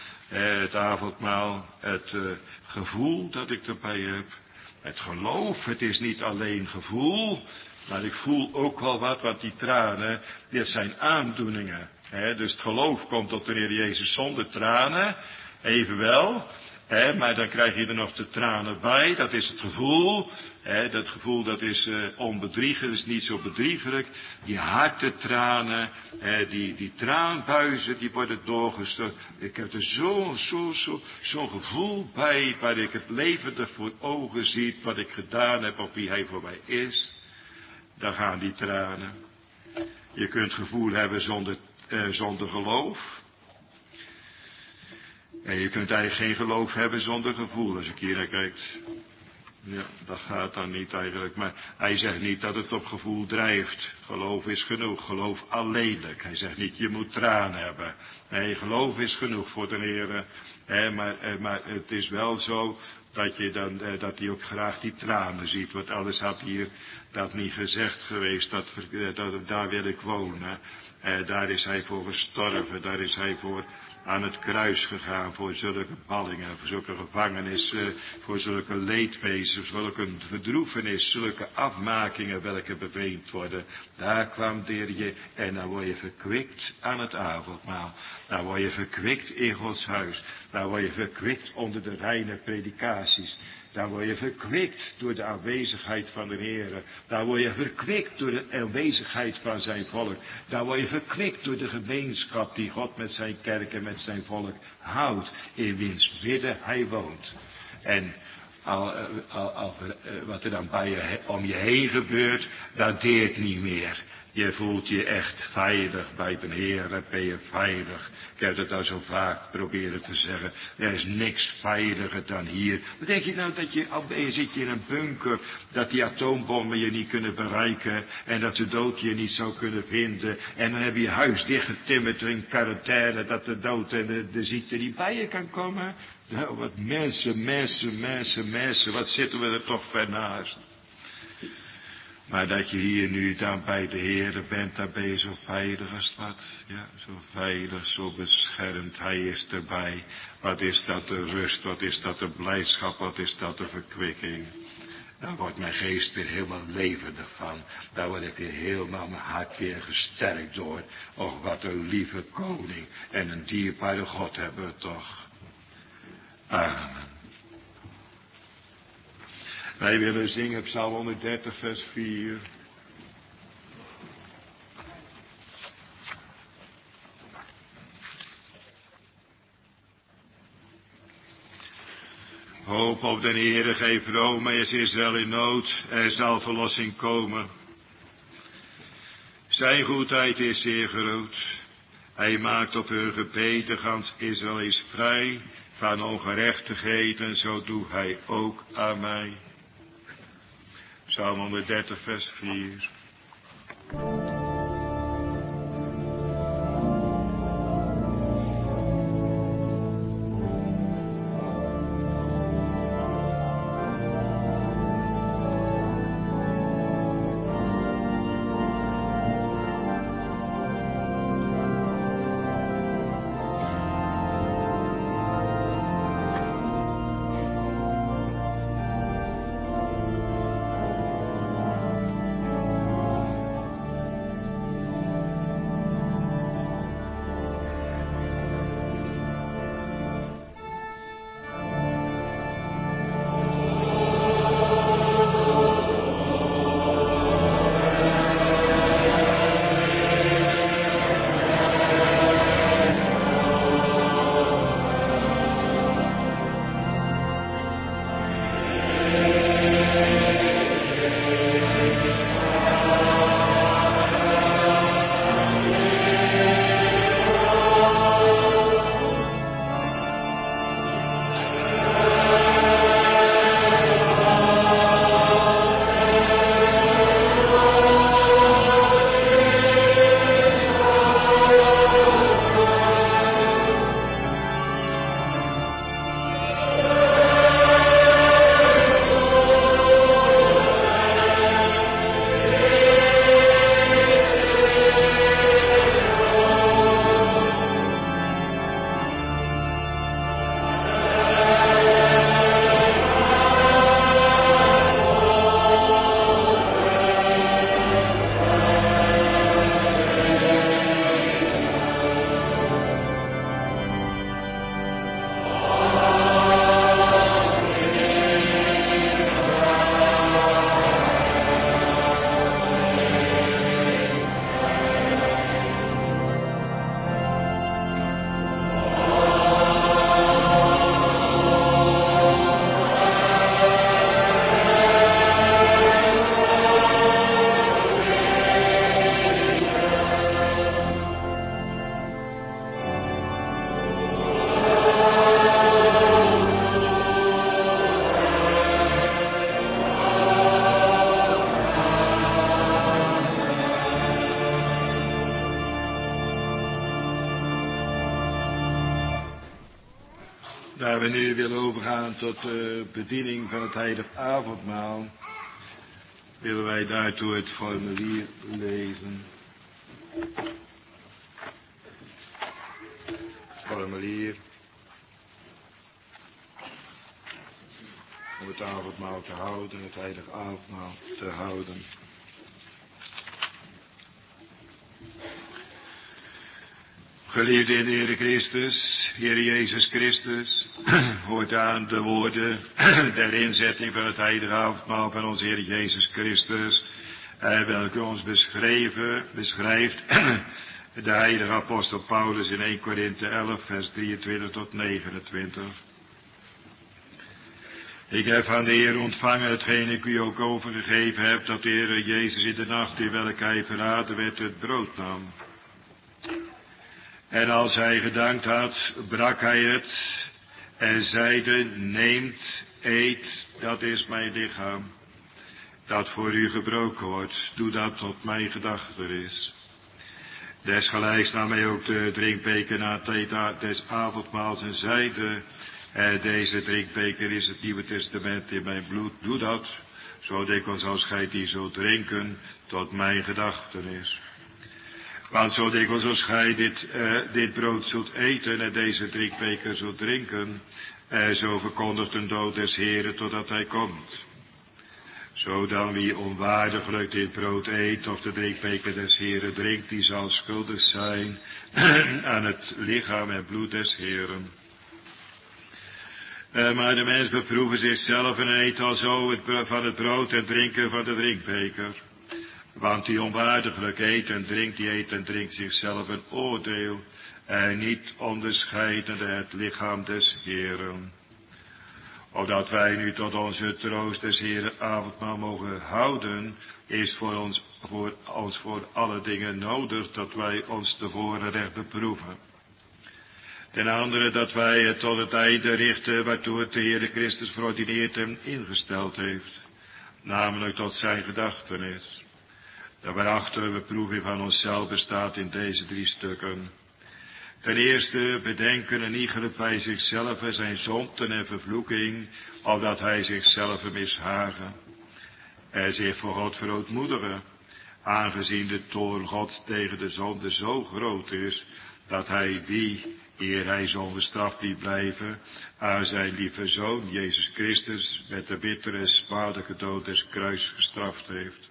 het gevoel dat ik erbij heb. Het geloof, het is niet alleen gevoel, maar ik voel ook wel wat, want die tranen, dit zijn aandoeningen. Dus het geloof komt tot de Heer Jezus zonder tranen, evenwel. Maar dan krijg je er nog de tranen bij, dat is het gevoel. Dat gevoel dat is onbedriegelijk, is niet zo bedriegelijk. Die hartentranen, die traanbuizen, die worden doorgestoken. Ik heb er zo'n gevoel bij, waar ik het levendig voor ogen zie, wat ik gedaan heb, op wie hij voor mij is. Dan gaan die tranen. Je kunt gevoel hebben zonder geloof. En je kunt eigenlijk geen geloof hebben zonder gevoel, als ik hier naar kijk. Ja, dat gaat dan niet eigenlijk. Maar hij zegt niet dat het op gevoel drijft. Geloof is genoeg. Geloof alleenlijk. Hij zegt niet, je moet tranen hebben. Nee, geloof is genoeg voor de Heer. Maar het is wel zo dat hij ook graag die tranen ziet. Want alles had hier dat niet gezegd geweest. Daar wil ik wonen. Daar is hij voor gestorven. Daar is hij voor aan het kruis gegaan voor zulke ballingen, voor zulke gevangenis, voor zulke leedwezen, zulke verdroevenis, zulke afmakingen welke beweend worden. Daar kwam de Heer en dan word je verkwikt aan het avondmaal. Dan word je verkwikt in Gods huis. Dan word je verkwikt onder de reine predikaties. Dan word je verkwikt door de aanwezigheid van de Heer. Dan word je verkwikt door de aanwezigheid van zijn volk. Dan word je verkwikt door de gemeenschap die God met zijn kerk en met zijn volk houdt. In wiens midden hij woont. En wat er dan om je heen gebeurt, dat deert niet meer. Je voelt je echt veilig bij de Heer, ben je veilig. Ik heb het al zo vaak proberen te zeggen. Er is niks veiliger dan hier. Wat denk je nou dat zit je in een bunker, dat die atoombommen je niet kunnen bereiken en dat de dood je niet zou kunnen vinden. En dan heb je je huis dichtgetimmerd in quarantaine, dat de dood en de ziekte niet bij je kan komen. Nou, wat mensen, wat zitten we er toch ver naast. Maar dat je hier nu dan bij de Heer bent, daar ben je zo veilig als wat. Ja, zo veilig, zo beschermd. Hij is erbij. Wat is dat de rust, wat is dat de blijdschap, wat is dat de verkwikking. Dan wordt mijn geest weer helemaal levendig van. Daar word ik weer helemaal mijn hart weer gesterkt door. Och, wat een lieve koning en een dierbare God hebben we toch. Amen. Wij willen zingen Psalm 130 vers 4. Hoop op de Heere, geef Rome, is Israël in nood, er zal verlossing komen. Zijn goedheid is zeer groot. Hij maakt op hun gebeten, gans Israël is vrij van ongerechtigheden, zo doet hij ook aan mij. Psalm 130 vers 4. Waar we nu willen overgaan tot de bediening van het heilig avondmaal, willen wij daartoe het formulier lezen. Het formulier om het avondmaal te houden, het heilig avondmaal te houden. Geliefde in de Heere Christus, Heere Jezus Christus, hoort aan de woorden der inzetting van het heilige avondmaal van onze Heer Jezus Christus, welke ons beschrijft de heilige apostel Paulus in 1 Korinthe 11, vers 23 tot 29. Ik heb van de Heer ontvangen hetgeen ik u ook overgegeven heb, dat de Heer Jezus in de nacht in welke hij verraden werd het brood nam. En als hij gedankt had, brak hij het en zeide, neemt, eet, dat is mijn lichaam, dat voor u gebroken wordt. Doe dat tot mijn gedachtenis. Desgelijks nam hij ook de drinkbeker na het des avondmaals en zeide, deze drinkbeker is het Nieuwe Testament in mijn bloed. Doe dat, zo dikwijls als gij die zult drinken, tot mijn gedachtenis. Want zo dikwijls als gij dit brood zult eten en deze drinkbeker zult drinken, zo verkondigt een dood des Heren totdat hij komt. Zo dan wie onwaardiglijk dit brood eet of de drinkbeker des Heren drinkt, die zal schuldig zijn aan het lichaam en bloed des Heren. Maar de mens beproeven zichzelf en eet alzo van het brood en drinken van de drinkbeker. Want die onwaardiglijk eet en drinkt zichzelf een oordeel, en niet onderscheidende het lichaam des Heeren. Opdat wij nu tot onze troost des Heeren avondmaal mogen houden, is voor ons voor alle dingen nodig dat wij ons tevoren recht beproeven. Ten andere dat wij het tot het einde richten waartoe het de Heere Christus verordineerd en ingesteld heeft, namelijk tot zijn gedachtenis. De waarachtige beproeving van onszelf bestaat in deze 3 stukken. Ten eerste bedenken en iegelijk bij zichzelf zijn zonden en vervloeking, opdat hij zichzelf mishagen. En zich voor God verootmoedigen, aangezien de toorn God tegen de zonde zo groot is, dat hij die, eer hij ongestraft liet blijven, aan zijn lieve Zoon, Jezus Christus, met de bittere en spatelijke dood des kruis gestraft heeft.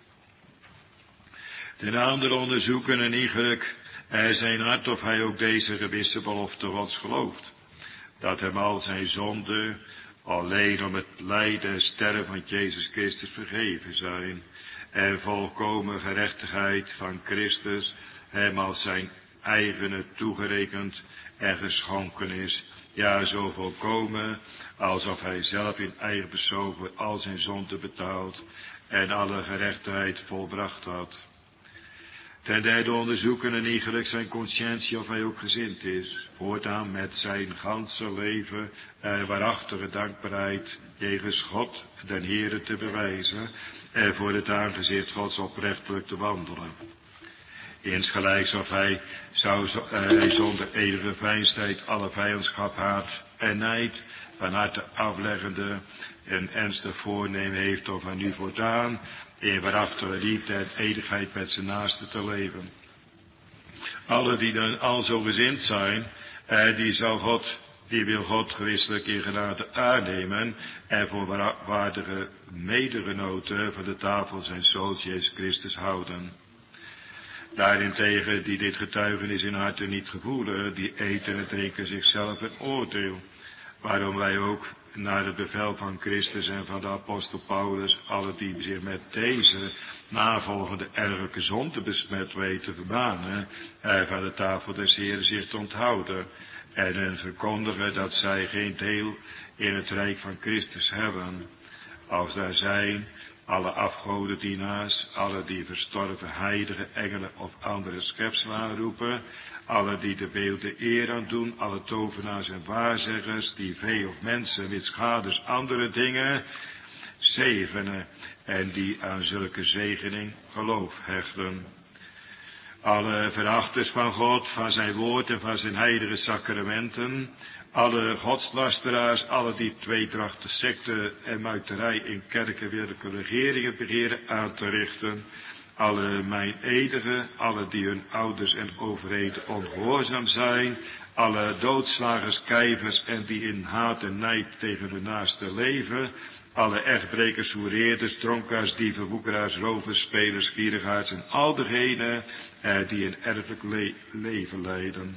Ten andere onderzoeken en iegelijk zijn hart of hij ook deze gewisse belofte Gods gelooft. Dat hem al zijn zonden alleen om het lijden en sterven van Jezus Christus vergeven zijn. En volkomen gerechtigheid van Christus hem als zijn eigene toegerekend en geschonken is. Ja, zo volkomen alsof hij zelf in eigen persoon voor al zijn zonden betaald en alle gerechtigheid volbracht had. Ten derde onderzoeken en iegelijk zijn conscientie of hij ook gezind is, voortaan met zijn ganse leven waarachtige dankbaarheid jegens God, den Heere, te bewijzen en voor het aangezicht Gods oprechtelijk te wandelen. Insgelijks of hij zonder eeuwige vijandheid alle vijandschap, haat en nijd van harte afleggende en ernstig voornemen heeft om van nu voortaan in waarachtige liefde en eeuwigheid met zijn naaste te leven. Alle die dan al zo gezind zijn, die wil God gewisselijk in genade aannemen en voor waardige medegenoten van de tafel zijn Zoons Jezus Christus houden. Daarentegen die dit getuigenis in harte niet gevoelen, die eten en drinken zichzelf een oordeel, waarom wij ook naar het bevel van Christus en van de apostel Paulus, alle die zich met deze navolgende ergelijke zonde besmet weten vermanen, van de tafel des Heeren zich te onthouden en hen verkondigen dat zij geen deel in het rijk van Christus hebben. Als daar zijn alle afgodendienaars, alle die verstorven heilige engelen of andere schepselen aanroepen, alle die de beelden eer aan doen, alle tovenaars en waarzeggers, die vee of mensen, mitsgaders andere dingen zegenen en die aan zulke zegening geloof hechten. alle verachters van God, van zijn woord en van zijn heilige sacramenten, alle godslasteraars, alle die tweedrachten, secten en muiterij in kerken willen regeringen begeren aan te richten, alle meineedigen, alle die hun ouders en overheden ongehoorzaam zijn, alle doodslagers, kijvers en die in haat en nijd tegen hun naaste leven, alle echtbrekers, hoereerders, dronkaars, dieven, woekeraars, rovers, spelers, gierigaards en al degenen die een erfelijk leven leiden.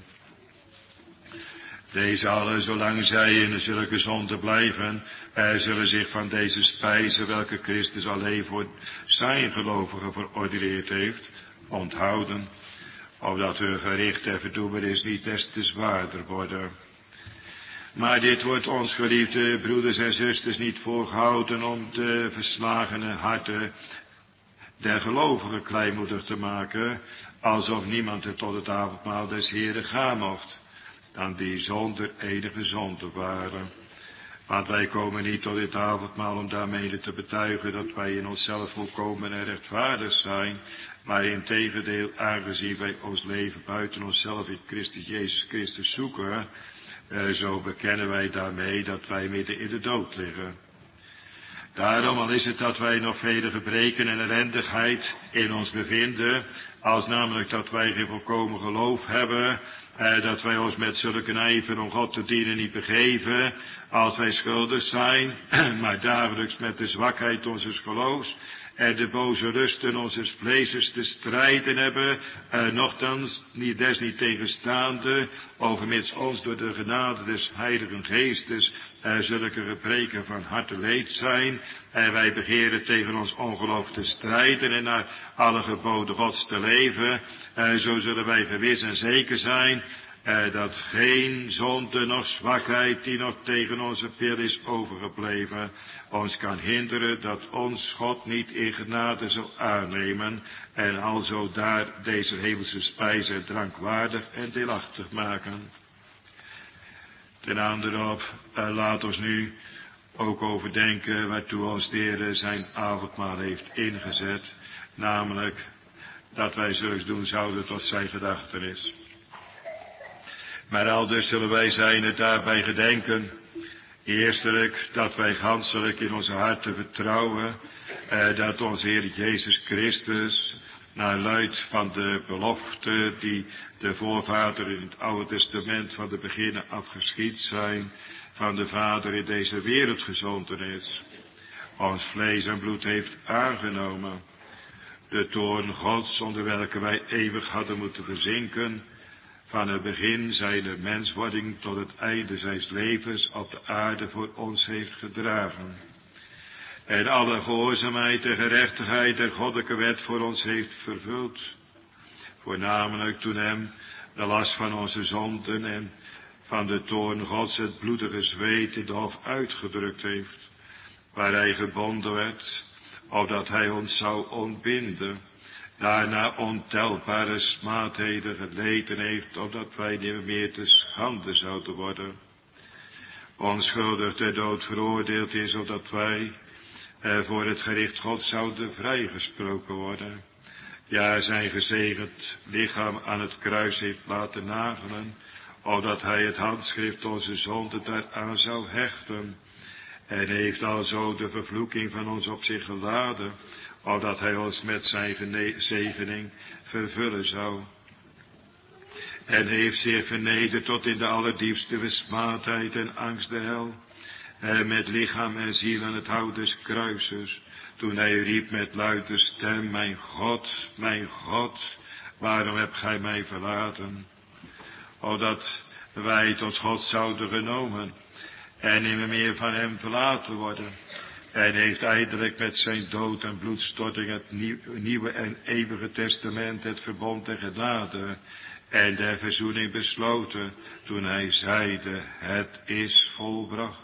Deze allen, zolang zij in zulke zonde blijven, zullen zich van deze spijzen, welke Christus alleen voor zijn gelovigen verordeneerd heeft, onthouden, opdat hun gericht en verdoemenis niet des te zwaarder worden. Maar dit wordt ons, geliefde broeders en zusters, niet voorgehouden om de verslagene harten der gelovigen kleinmoedig te maken, alsof niemand er tot het avondmaal des Heeren gaan mocht, dan die zonder enige zonde waren. Want wij komen niet tot dit avondmaal om daarmee te betuigen dat wij in onszelf volkomen en rechtvaardig zijn, maar integendeel, aangezien wij ons leven buiten onszelf in Christus Jezus Christus zoeken, zo bekennen wij daarmee dat wij midden in de dood liggen. Daarom, al is het dat wij nog vele gebreken en ellendigheid in ons bevinden, als namelijk dat wij geen volkomen geloof hebben, dat wij ons met zulke ijver om God te dienen niet begeven, als wij schuldig zijn, maar dagelijks met de zwakheid onzes geloofs en de boze lusten onzes vleesers te strijden hebben, nochtans niet tegenstaande, overmits ons door de genade des Heiligen Geestes zulke gebreken van harte leed zijn, en wij begeren tegen ons ongeloof te strijden en naar alle geboden Gods te leven, zo zullen wij gewis en zeker zijn dat geen zonde noch zwakheid die nog tegen onze wil is overgebleven, ons kan hinderen dat ons God niet in genade zal aannemen en alzo daar deze hemelse spijze en drank waardig en deelachtig maken. Ten andere op, laat ons nu ook overdenken waartoe ons de Heer zijn avondmaal heeft ingezet, namelijk dat wij zulks doen zouden tot zijn gedachtenis. Maar aldus zullen wij zijn het daarbij gedenken, eerstelijk dat wij ganselijk in onze harten vertrouwen, dat onze Heer Jezus Christus, naar luid van de belofte die de voorvaderen in het Oude Testament van de beginnen afgeschied zijn, van de Vader in deze wereld gezonden is, ons vlees en bloed heeft aangenomen, de toorn Gods onder welke wij eeuwig hadden moeten verzinken, van het begin zijner menswording tot het einde zijns levens op de aarde voor ons heeft gedragen. En alle gehoorzaamheid en gerechtigheid der goddelijke wet voor ons heeft vervuld. Voornamelijk toen hem de last van onze zonden en van de toorn Gods het bloedige zweet in de hof uitgedrukt heeft, waar hij gebonden werd, opdat hij ons zou ontbinden. Daarna ontelbare smaadheden geleden heeft, opdat wij niet meer te schande zouden worden. Onschuldig ter dood veroordeeld is, opdat wij voor het gericht God zouden vrijgesproken worden. Ja, zijn gezegend lichaam aan het kruis heeft laten nagelen, opdat hij het handschrift onze zonde daaraan zou hechten. En heeft alzo de vervloeking van ons op zich geladen, opdat hij ons met zijn zegening vervullen zou. En heeft zich vernederd tot in de allerdiepste versmaadheid en angst de hel, met lichaam en ziel aan het hout des kruises, toen hij riep met luide stem, mijn God, waarom hebt gij mij verlaten? Opdat wij tot God zouden genomen en niet meer van hem verlaten worden. En heeft eindelijk met zijn dood en bloedstorting het nieuwe en eeuwige testament, het verbond der genade en der verzoening besloten, toen hij zeide, het is volbracht.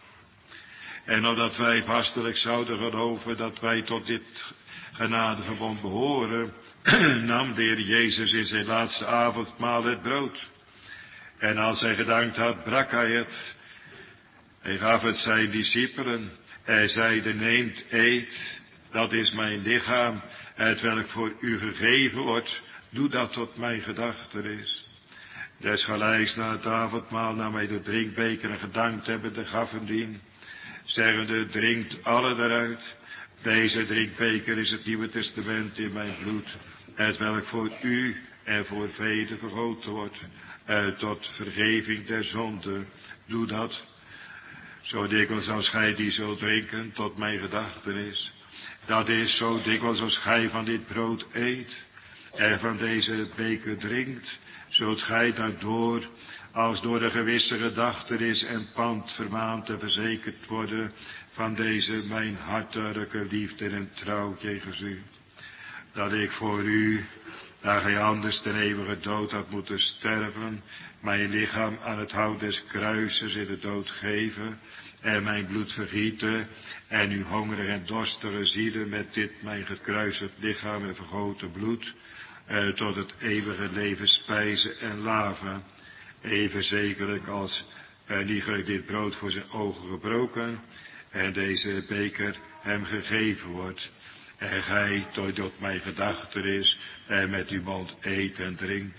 En opdat wij vastelijk zouden geloven dat wij tot dit genadeverbond behoren, nam de Heer Jezus in zijn laatste avondmaal het brood. En als hij gedankt had, brak hij het. Hij gaf het zijn discipelen. Hij zeide, neemt, eet, dat is mijn lichaam, hetwelk voor u gegeven wordt, Doe dat tot mijn gedachtenis. Desgelijks na het avondmaal nam hij de drinkbeker en gedankt hebbende gaf hem dien, zeggende, drinkt alle eruit. Deze drinkbeker is het Nieuwe Testament in mijn bloed, hetwelk voor u en voor velen vergoten wordt, tot vergeving der zonde. Doe dat, zo dikwijls als gij die zult drinken, tot mijn gedachtenis. Dat is zo dikwijls als gij van dit brood eet en van deze beker drinkt, zult gij daardoor, als door de gewisse gedachtenis en pand vermaand en verzekerd worden van deze mijn hartelijke liefde en trouw jegens u. Dat ik voor u, daar gij anders ten eeuwige dood had moeten sterven, mijn lichaam aan het hout des kruises in de dood geven en mijn bloed vergieten en uw hongerige en dorstige zielen met dit mijn gekruisigd lichaam en vergoten bloed tot het eeuwige leven spijzen en laven. Even zekerlijk als niet dit brood voor zijn ogen gebroken en deze beker hem gegeven wordt. En gij tot mijn gedachtenis en met uw mond eet en drinkt.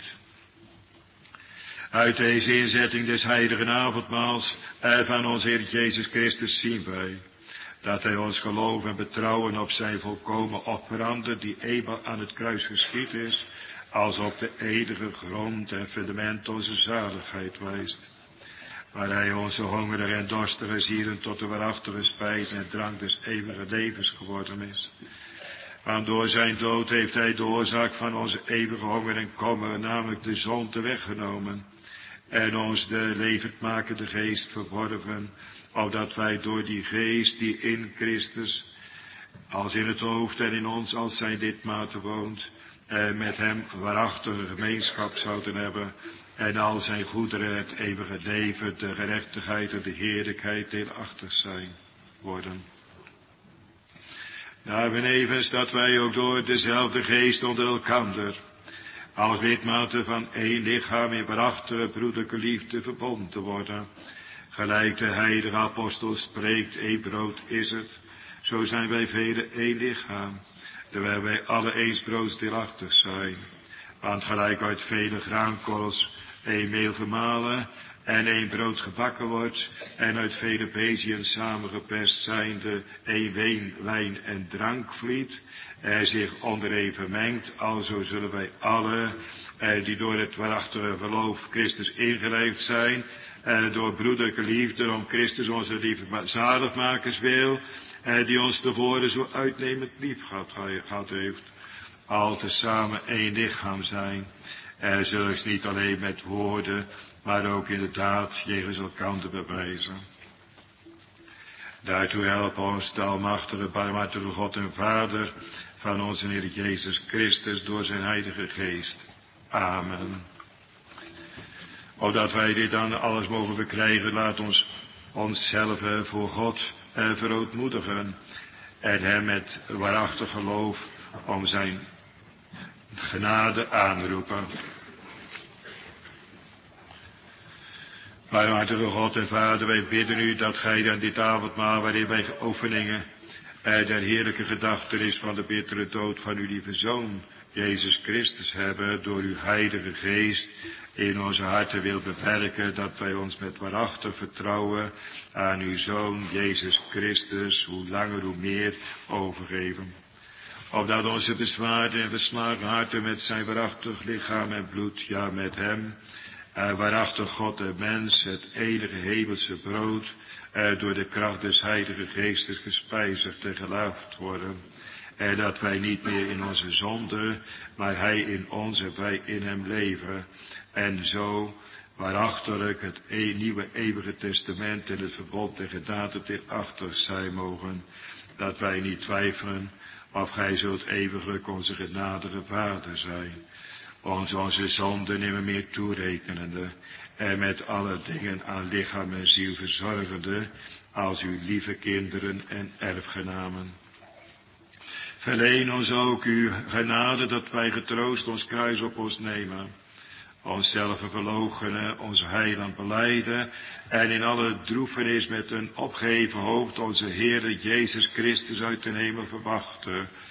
Uit deze inzetting des heiligen avondmaals van onze Heer Jezus Christus zien wij dat hij ons geloof en betrouwen op zijn volkomen offerande die eenmaal aan het kruis geschied is, als op de eeuwige grond en fundament onze zaligheid wijst. Waar hij onze hongerige en dorstige zielen tot de waarachtige spijs en drank des eeuwige levens geworden is. Want door zijn dood heeft hij de oorzaak van onze eeuwige honger en kommer, namelijk de zonde, weggenomen en ons de levendmakende geest verworven, opdat wij door die geest die in Christus, als in het hoofd en in ons als zijn lidmaten woont, met hem waarachtige gemeenschap zouden hebben en al zijn goederen, het eeuwige leven, de gerechtigheid en de heerlijkheid deelachtig zijn worden. Nou, benevens dat wij ook door dezelfde geest onder elkander, als lidmaten van één lichaam in waarachtige broederlijke liefde verbonden worden. Gelijk de heilige apostel spreekt, één brood is het, zo zijn wij velen één lichaam, terwijl wij alle eens broods deelachtig zijn. Want gelijk uit vele graankorrels één meel gemalen en één brood gebakken wordt, en uit vele beziën samengeperst zijnde één wijn en drank vliet, zich ondereen vermengt, alzo zullen wij alle, die door het waarachtige geloof Christus ingelijfd zijn, door broederlijke liefde om Christus onze lieve zaligmakers wil, die ons tevoren zo uitnemend lief gehad heeft, al tezamen één lichaam zijn, zulks niet alleen met woorden, maar ook in de daad jegens elkander bewijzen. Daartoe help ons de almachtige, barmhartige God en Vader van onze Heer Jezus Christus door zijn heilige geest. Amen. Opdat wij dit dan alles mogen verkrijgen, laat ons onszelf voor God verootmoedigen en hem met waarachtig geloof om zijn genade aanroepen. Barmhartige God en Vader, wij bidden u dat gij aan dit avondmaal, waarin wij geoefeningen der heerlijke gedachtenis van de bittere dood van uw lieve Zoon, Jezus Christus, hebben, door uw heilige geest in onze harten wil bewerken, dat wij ons met waarachtig vertrouwen aan uw Zoon, Jezus Christus, hoe langer hoe meer overgeven. Opdat onze bezwaarde en verslagen harten met zijn waarachtig lichaam en bloed, ja met hem, waarachtig God en mens, het enige hemelse brood, door de kracht des heilige geestes gespijzigd en gelaafd worden. En dat wij niet meer in onze zonde, maar hij in ons en wij in hem leven. En zo waarachtig het nieuwe eeuwige testament en het verbond en gedaante deelachtig zijn mogen. Dat wij niet twijfelen of gij zult eeuwiglijk onze genadige Vader zijn. Onze zonden nimmer meer toerekenende en met alle dingen aan lichaam en ziel verzorgende als uw lieve kinderen en erfgenamen. Verleen ons ook uw genade dat wij getroost ons kruis op ons nemen, onszelf verloochenen, ons heiland belijden en in alle droefenis met een opgeheven hoofd onze Heere Jezus Christus uit de hemel verwachten,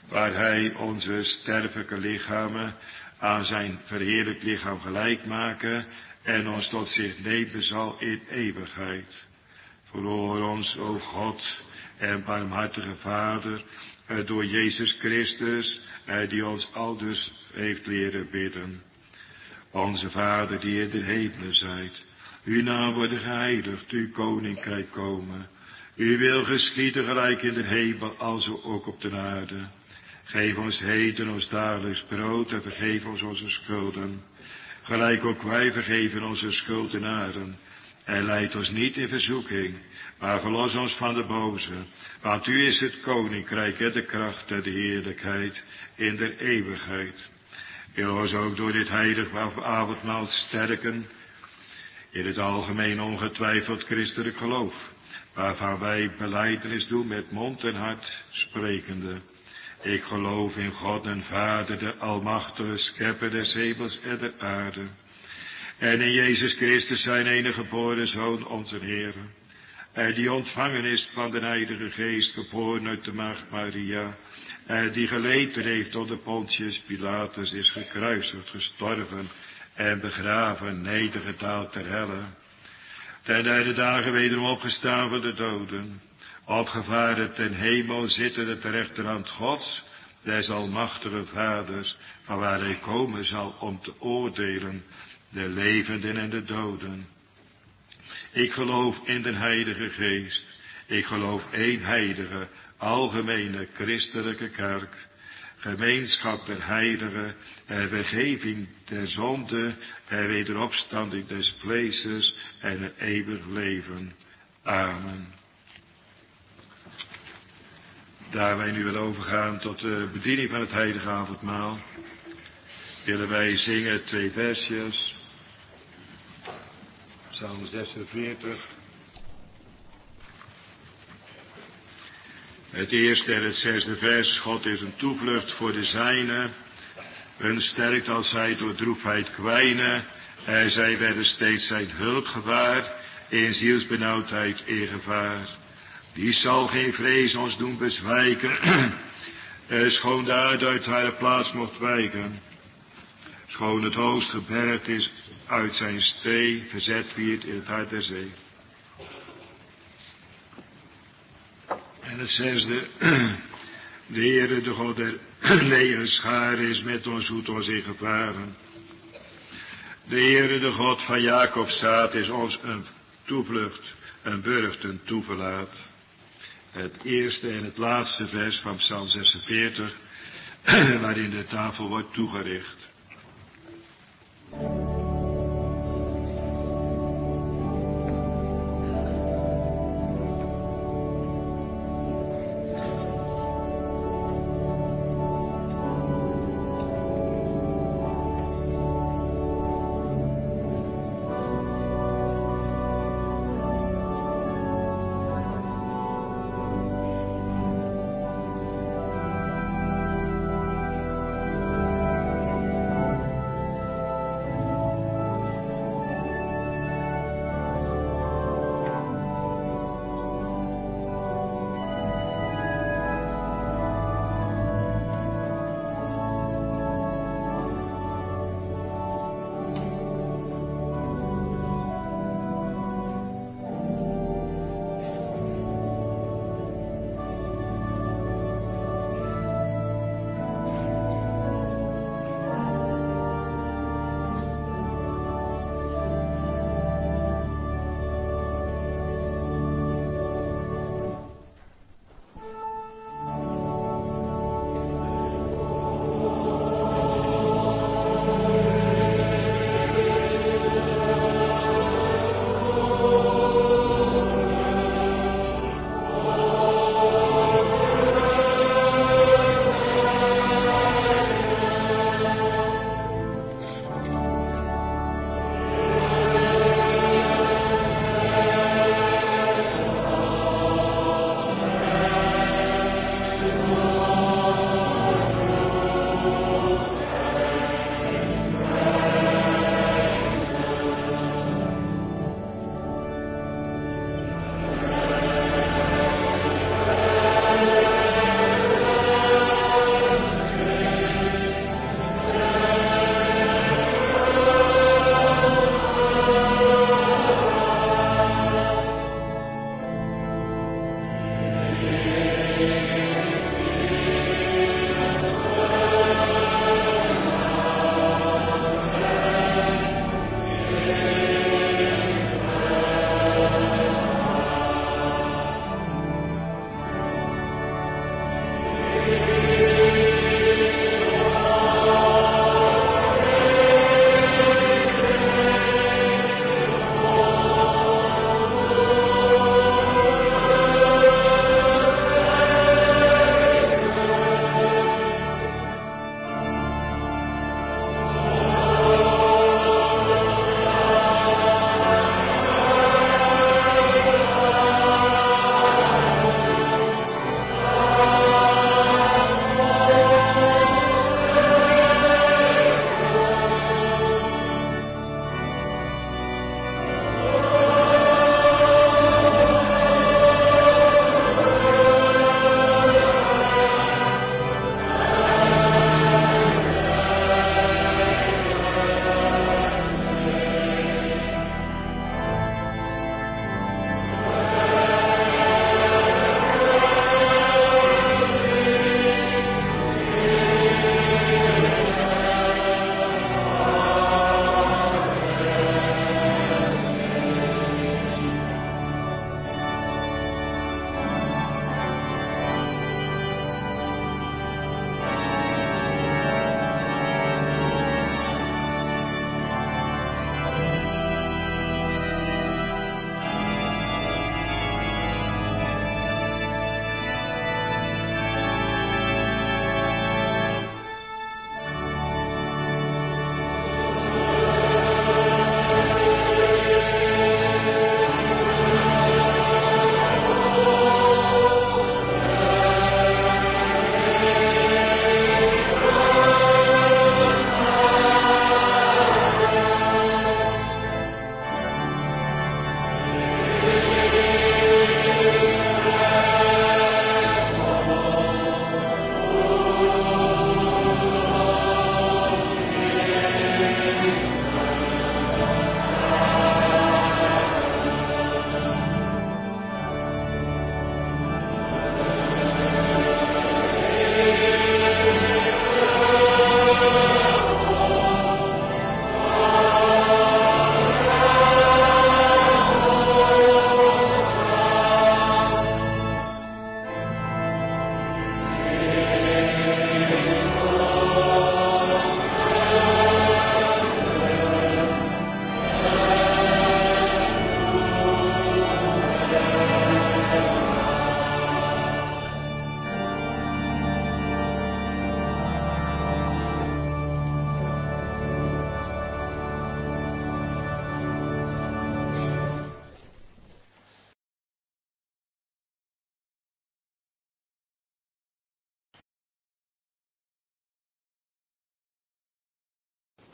waar hij onze sterfelijke lichamen aan zijn verheerlijk lichaam gelijk maken en ons tot zich nemen zal in eeuwigheid. Verhoor ons, o God en barmhartige Vader, door Jezus Christus, die ons aldus heeft leren bidden. Onze Vader die in de hemelen zijt, uw naam worden geheiligd, uw koninkrijk komen. Uw wil geschieden gelijk in de hemel, alzo ook op de aarde. Geef ons heden ons dagelijks brood en vergeef ons onze schulden, gelijk ook wij vergeven onze schuldenaren. En leid ons niet in verzoeking, maar verlos ons van de boze. Want u is het koninkrijk en de kracht en de heerlijkheid in der eeuwigheid. Wil ons ook door dit heilig avondmaal sterken, in het algemeen ongetwijfeld christelijk geloof, waarvan wij belijdenis doen met mond en hart, sprekende. Ik geloof in God en Vader, de almachtige schepper des hemels en der aarde. En in Jezus Christus zijn enige geboren Zoon, onze Heer, die ontvangen is van de Heilige Geest, geboren uit de Maagd Maria, die geleden heeft onder Pontius Pilatus, is gekruisigd, gestorven en begraven, nedergedaald ter helle. Ten derde dagen wederom opgestaan van de doden, opgevaren ten hemel, zittende ter rechterhand Gods, des almachtige Vaders, van waar hij komen zal om te oordelen de levenden en de doden. Ik geloof in de Heilige Geest. Ik geloof één heilige, algemene christelijke kerk, gemeenschap der heiligen, en vergeving der zonde, en wederopstanding des vleeses, en een eeuwig leven. Amen. Daar wij nu willen overgaan tot de bediening van het heilige avondmaal, willen wij zingen 2 versjes. Psalm 46. Het eerste en het 6e vers. God is een toevlucht voor de zijnen. Hun sterkt als zij door droefheid kwijnen. En zij werden steeds zijn hulp gewaar. In zielsbenauwdheid in gevaar. Die zal geen vrees ons doen bezwijken. Schoon de aarde uit haar plaats mocht wijken. Schoon het hoogst gebergd is uit zijn stree, verzet wierd in het hart der zee. En het 6e, de Heere, de God der legerscharen, is met ons, hoedt ons in gevaren. De Heere, de God van Jacob zaad, is ons een toevlucht, een burcht, een toeverlaat. Het eerste en het laatste vers van Psalm 46, waarin de tafel wordt toegericht.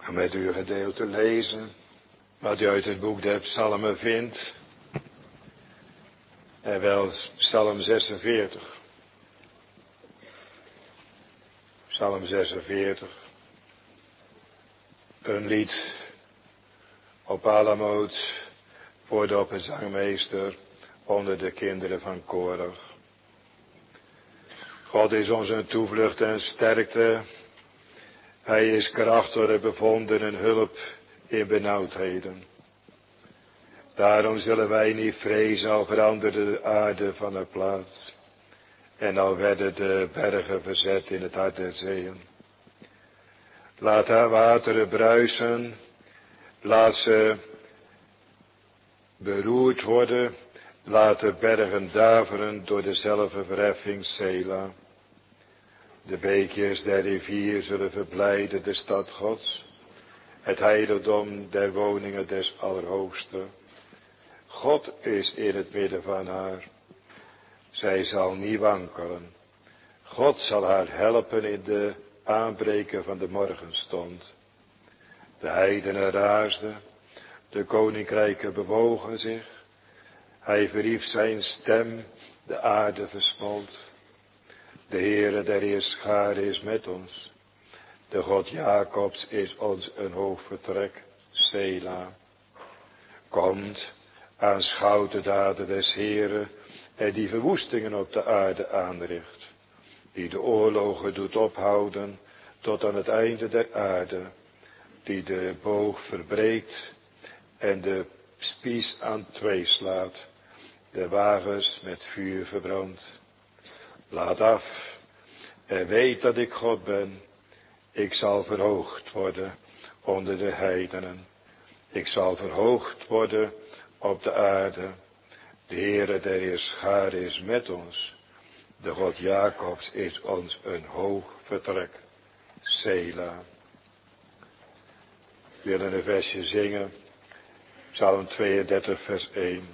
met u gedeelte lezen wat u uit het boek der Psalmen vindt. En wel Psalm 46. Psalm 46. Een lied op Alamoot voor de opperzangmeester onder de kinderen van Korach. God is onze toevlucht en sterkte. Hij is krachtig bevonden en hulp in benauwdheden. Daarom zullen wij niet vrezen, al veranderde de aarde van haar plaats. En al werden de bergen verzet in het hart der zeeën. Laat haar wateren bruisen. Laat ze beroerd worden. Laat de bergen daveren door dezelfde verheffing Sela. De beekjes der rivier zullen verblijden de stad Gods. Het heiligdom der woningen des Allerhoogste. God is in het midden van haar. Zij zal niet wankelen. God zal haar helpen in de aanbreken van de morgenstond. De heidenen raasden. De koninkrijken bewogen zich. Hij verhief zijn stem. De aarde versmolt. De Heere der Heerscharen is met ons. De God Jacobs is ons een hoog vertrek. Sela. Komt, aanschouwt de daden des Heeren en die verwoestingen op de aarde aanricht. Die de oorlogen doet ophouden tot aan het einde der aarde. Die de boog verbreekt en de spies aan twee slaat. De wagens met vuur verbrandt. Laat af en weet dat ik God ben. Ik zal verhoogd worden onder de heidenen. Ik zal verhoogd worden op de aarde. De Heere der Heerscharen is met ons. De God Jacobs is ons een hoog vertrek. Sela. We willen een versje zingen. Psalm 32 vers 1.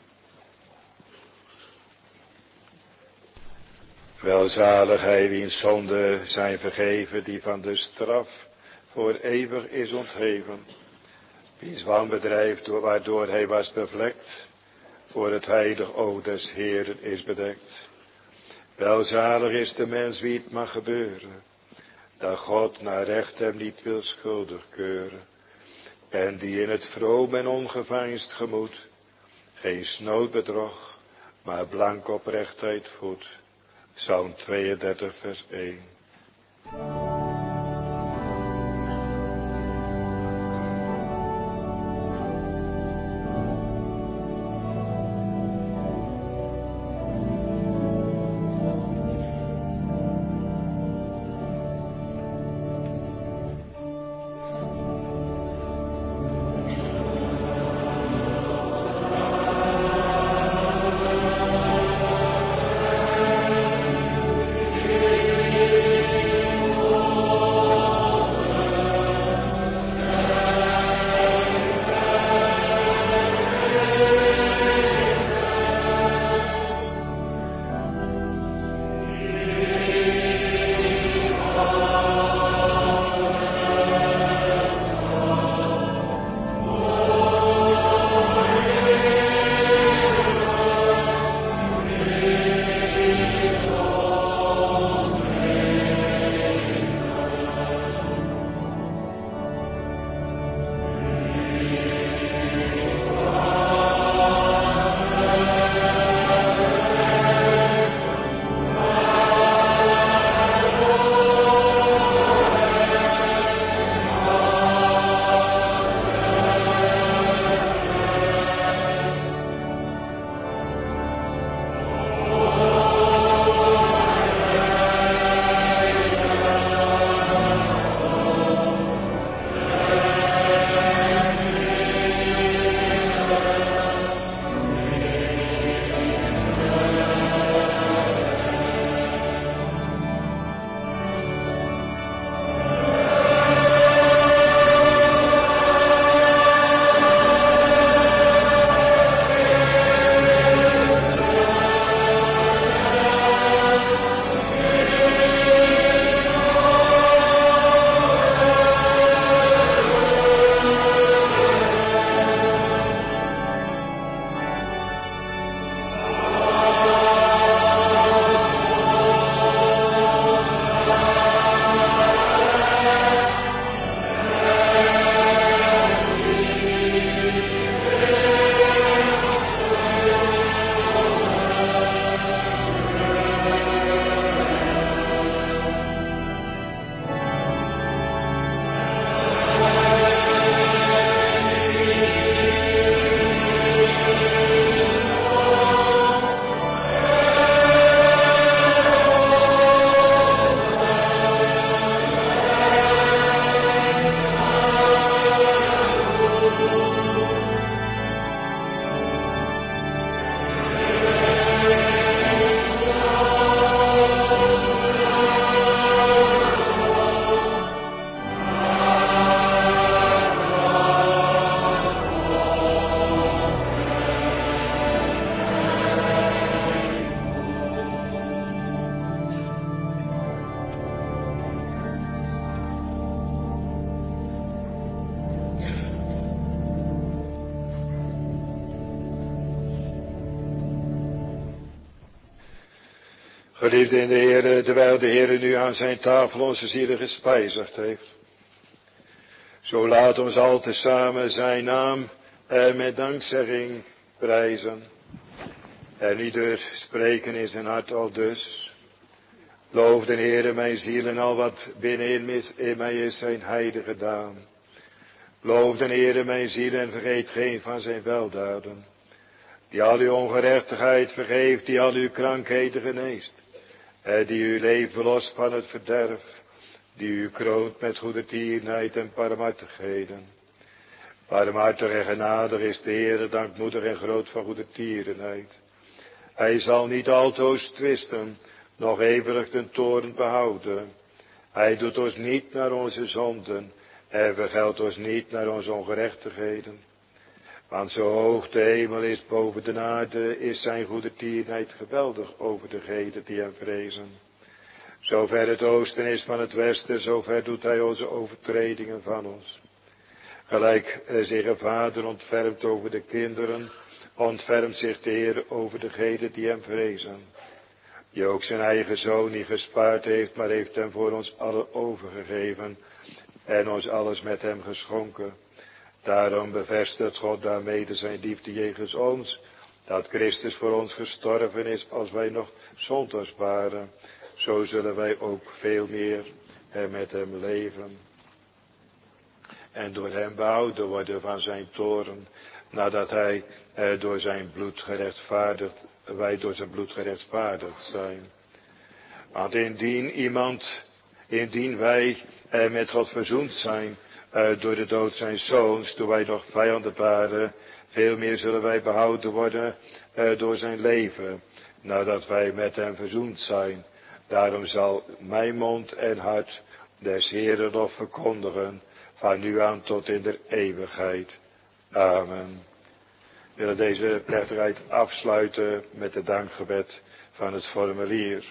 Welzalig hij wiens zonden zijn vergeven, die van de straf voor eeuwig is ontheven. Wiens wanbedrijf waardoor hij was bevlekt, voor het heilig oog des Heeren is bedekt. Welzalig is de mens wie het mag gebeuren, dat God naar recht hem niet wil schuldig keuren. En die in het vroom en ongeveinsd gemoed, geen snoodbedrog, maar blank oprechtheid voedt. Psalm 32 vers 1. Amen. Geliefde in de Heer, terwijl de Heer nu aan zijn tafel onze zielen gespijzigd heeft. Zo laat ons al tezamen zijn naam met dankzegging prijzen. En ieder spreken in zijn hart al dus. Loof de Heere mijn ziel en al wat binnenin in mij is zijn heilige naam. Loof de Heere mijn ziel en vergeet geen van zijn weldaden. Die al uw ongerechtigheid vergeeft, die al uw krankheden geneest. Die uw leven verlost van het verderf. Die u kroont met goedertierenheid en barmhartigheden. Barmhartig en genadig is de Heere, dankmoedig en groot van goedertierenheid. Hij zal niet altoos twisten, nog eeuwig den toorn behouden. Hij doet ons niet naar onze zonden en vergeldt ons niet naar onze ongerechtigheden. Want zo hoog de hemel is boven de aarde, is zijn goedertierenheid geweldig over degenen die hem vrezen. Zover het oosten is van het westen, zover doet hij onze overtredingen van ons. Gelijk zich een vader ontfermt over de kinderen, ontfermt zich de Heer over degenen die hem vrezen. Die ook zijn eigen zoon niet gespaard heeft, maar heeft hem voor ons allen overgegeven en ons alles met hem geschonken. Daarom bevestigt God daarmede zijn liefde jegens ons, dat Christus voor ons gestorven is als wij nog zondaars waren. Zo zullen wij ook veel meer met hem leven. En door hem behouden worden van zijn toorn, nadat wij door zijn bloed gerechtvaardigd zijn. Want indien wij met God verzoend zijn, door de dood zijn zoons, toen wij nog vijanden waren, veel meer zullen wij behouden worden door zijn leven, nadat wij met hem verzoend zijn. Daarom zal mijn mond en hart des Heeren lof verkondigen, van nu aan tot in der eeuwigheid. Amen. We willen deze plechtigheid afsluiten met het dankgebed van het formulier.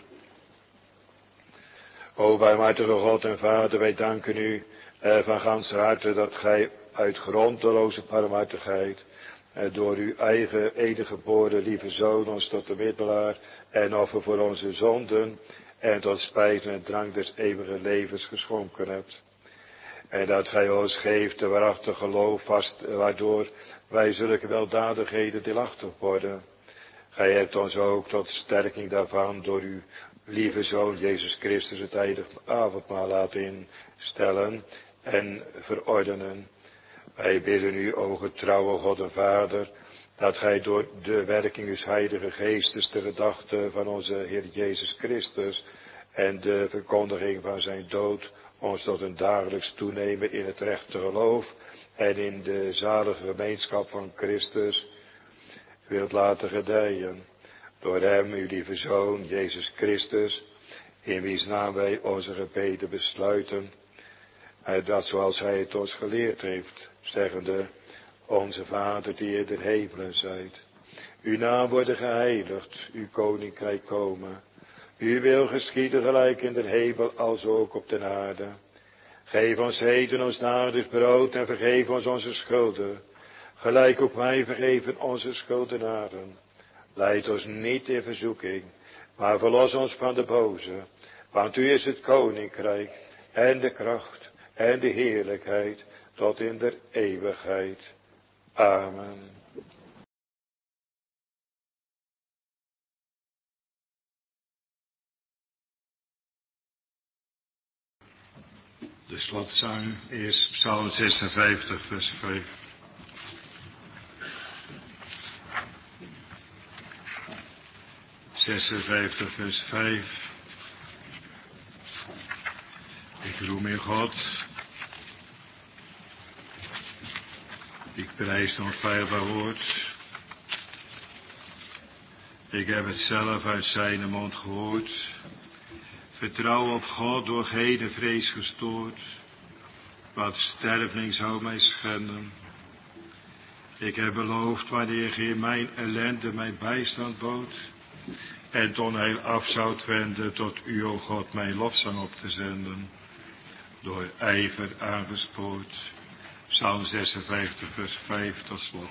O barmhartige God en Vader, wij danken u van ganser harte dat gij uit grondeloze barmhartigheid door uw eigen enige geboren lieve Zoon ons tot de middelaar en offer voor onze zonden en tot spijs en drank des eeuwige levens geschonken hebt. En dat gij ons geeft de waarachtig geloof vast, waardoor wij zulke weldadigheden deelachtig worden. Gij hebt ons ook tot sterking daarvan door uw lieve Zoon Jezus Christus het heilig avondmaal laten instellen en verordenen. Wij bidden u, o getrouwe God en Vader, dat gij door de werking uws heilige geestes de gedachte van onze Heer Jezus Christus en de verkondiging van zijn dood ons tot een dagelijks toenemen in het rechte geloof en in de zalige gemeenschap van Christus wilt laten gedijen. Door hem, uw lieve Zoon, Jezus Christus, in wiens naam wij onze gebeden besluiten, dat zoals hij het ons geleerd heeft, zeggende, onze Vader die in de hemelen zijt, uw naam worden geheiligd, uw koninkrijk komen, uw wil geschieden gelijk in de hemel als ook op de aarde. Geef ons heden ons dagelijks brood en vergeef ons onze schulden, gelijk ook wij vergeven onze schuldenaren. Leid ons niet in verzoeking, maar verlos ons van de boze, want u is het koninkrijk en de kracht en de heerlijkheid tot in der eeuwigheid. Amen. De slotzang is Psalm 56, vers 5. vers 5. Ik roem in God. Ik prijs het onfeilbaar woord. Ik heb het zelf uit zijn mond gehoord. Vertrouw op God door geen vrees gestoord. Wat sterveling zou mij schenden. Ik heb beloofd wanneer gij mijn ellende mijn bijstand bood. En het onheil af zou wenden tot u, o God, mijn lofzang op te zenden. Door ijver aangespoord. Psalm 56, vers 5 tot slot.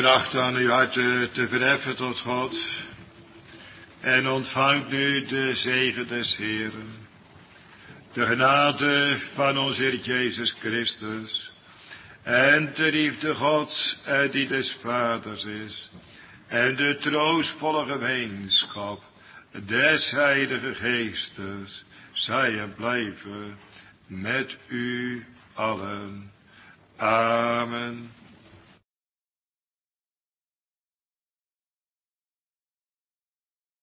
tracht aan uw harten te verheffen tot God. En ontvangt nu de zegen des Heeren. De genade van onze Heer Jezus Christus. En de liefde Gods en die des Vaders is. En de troostvolle gemeenschap des Heilige Geestes. Zij en blijven met u allen. Amen.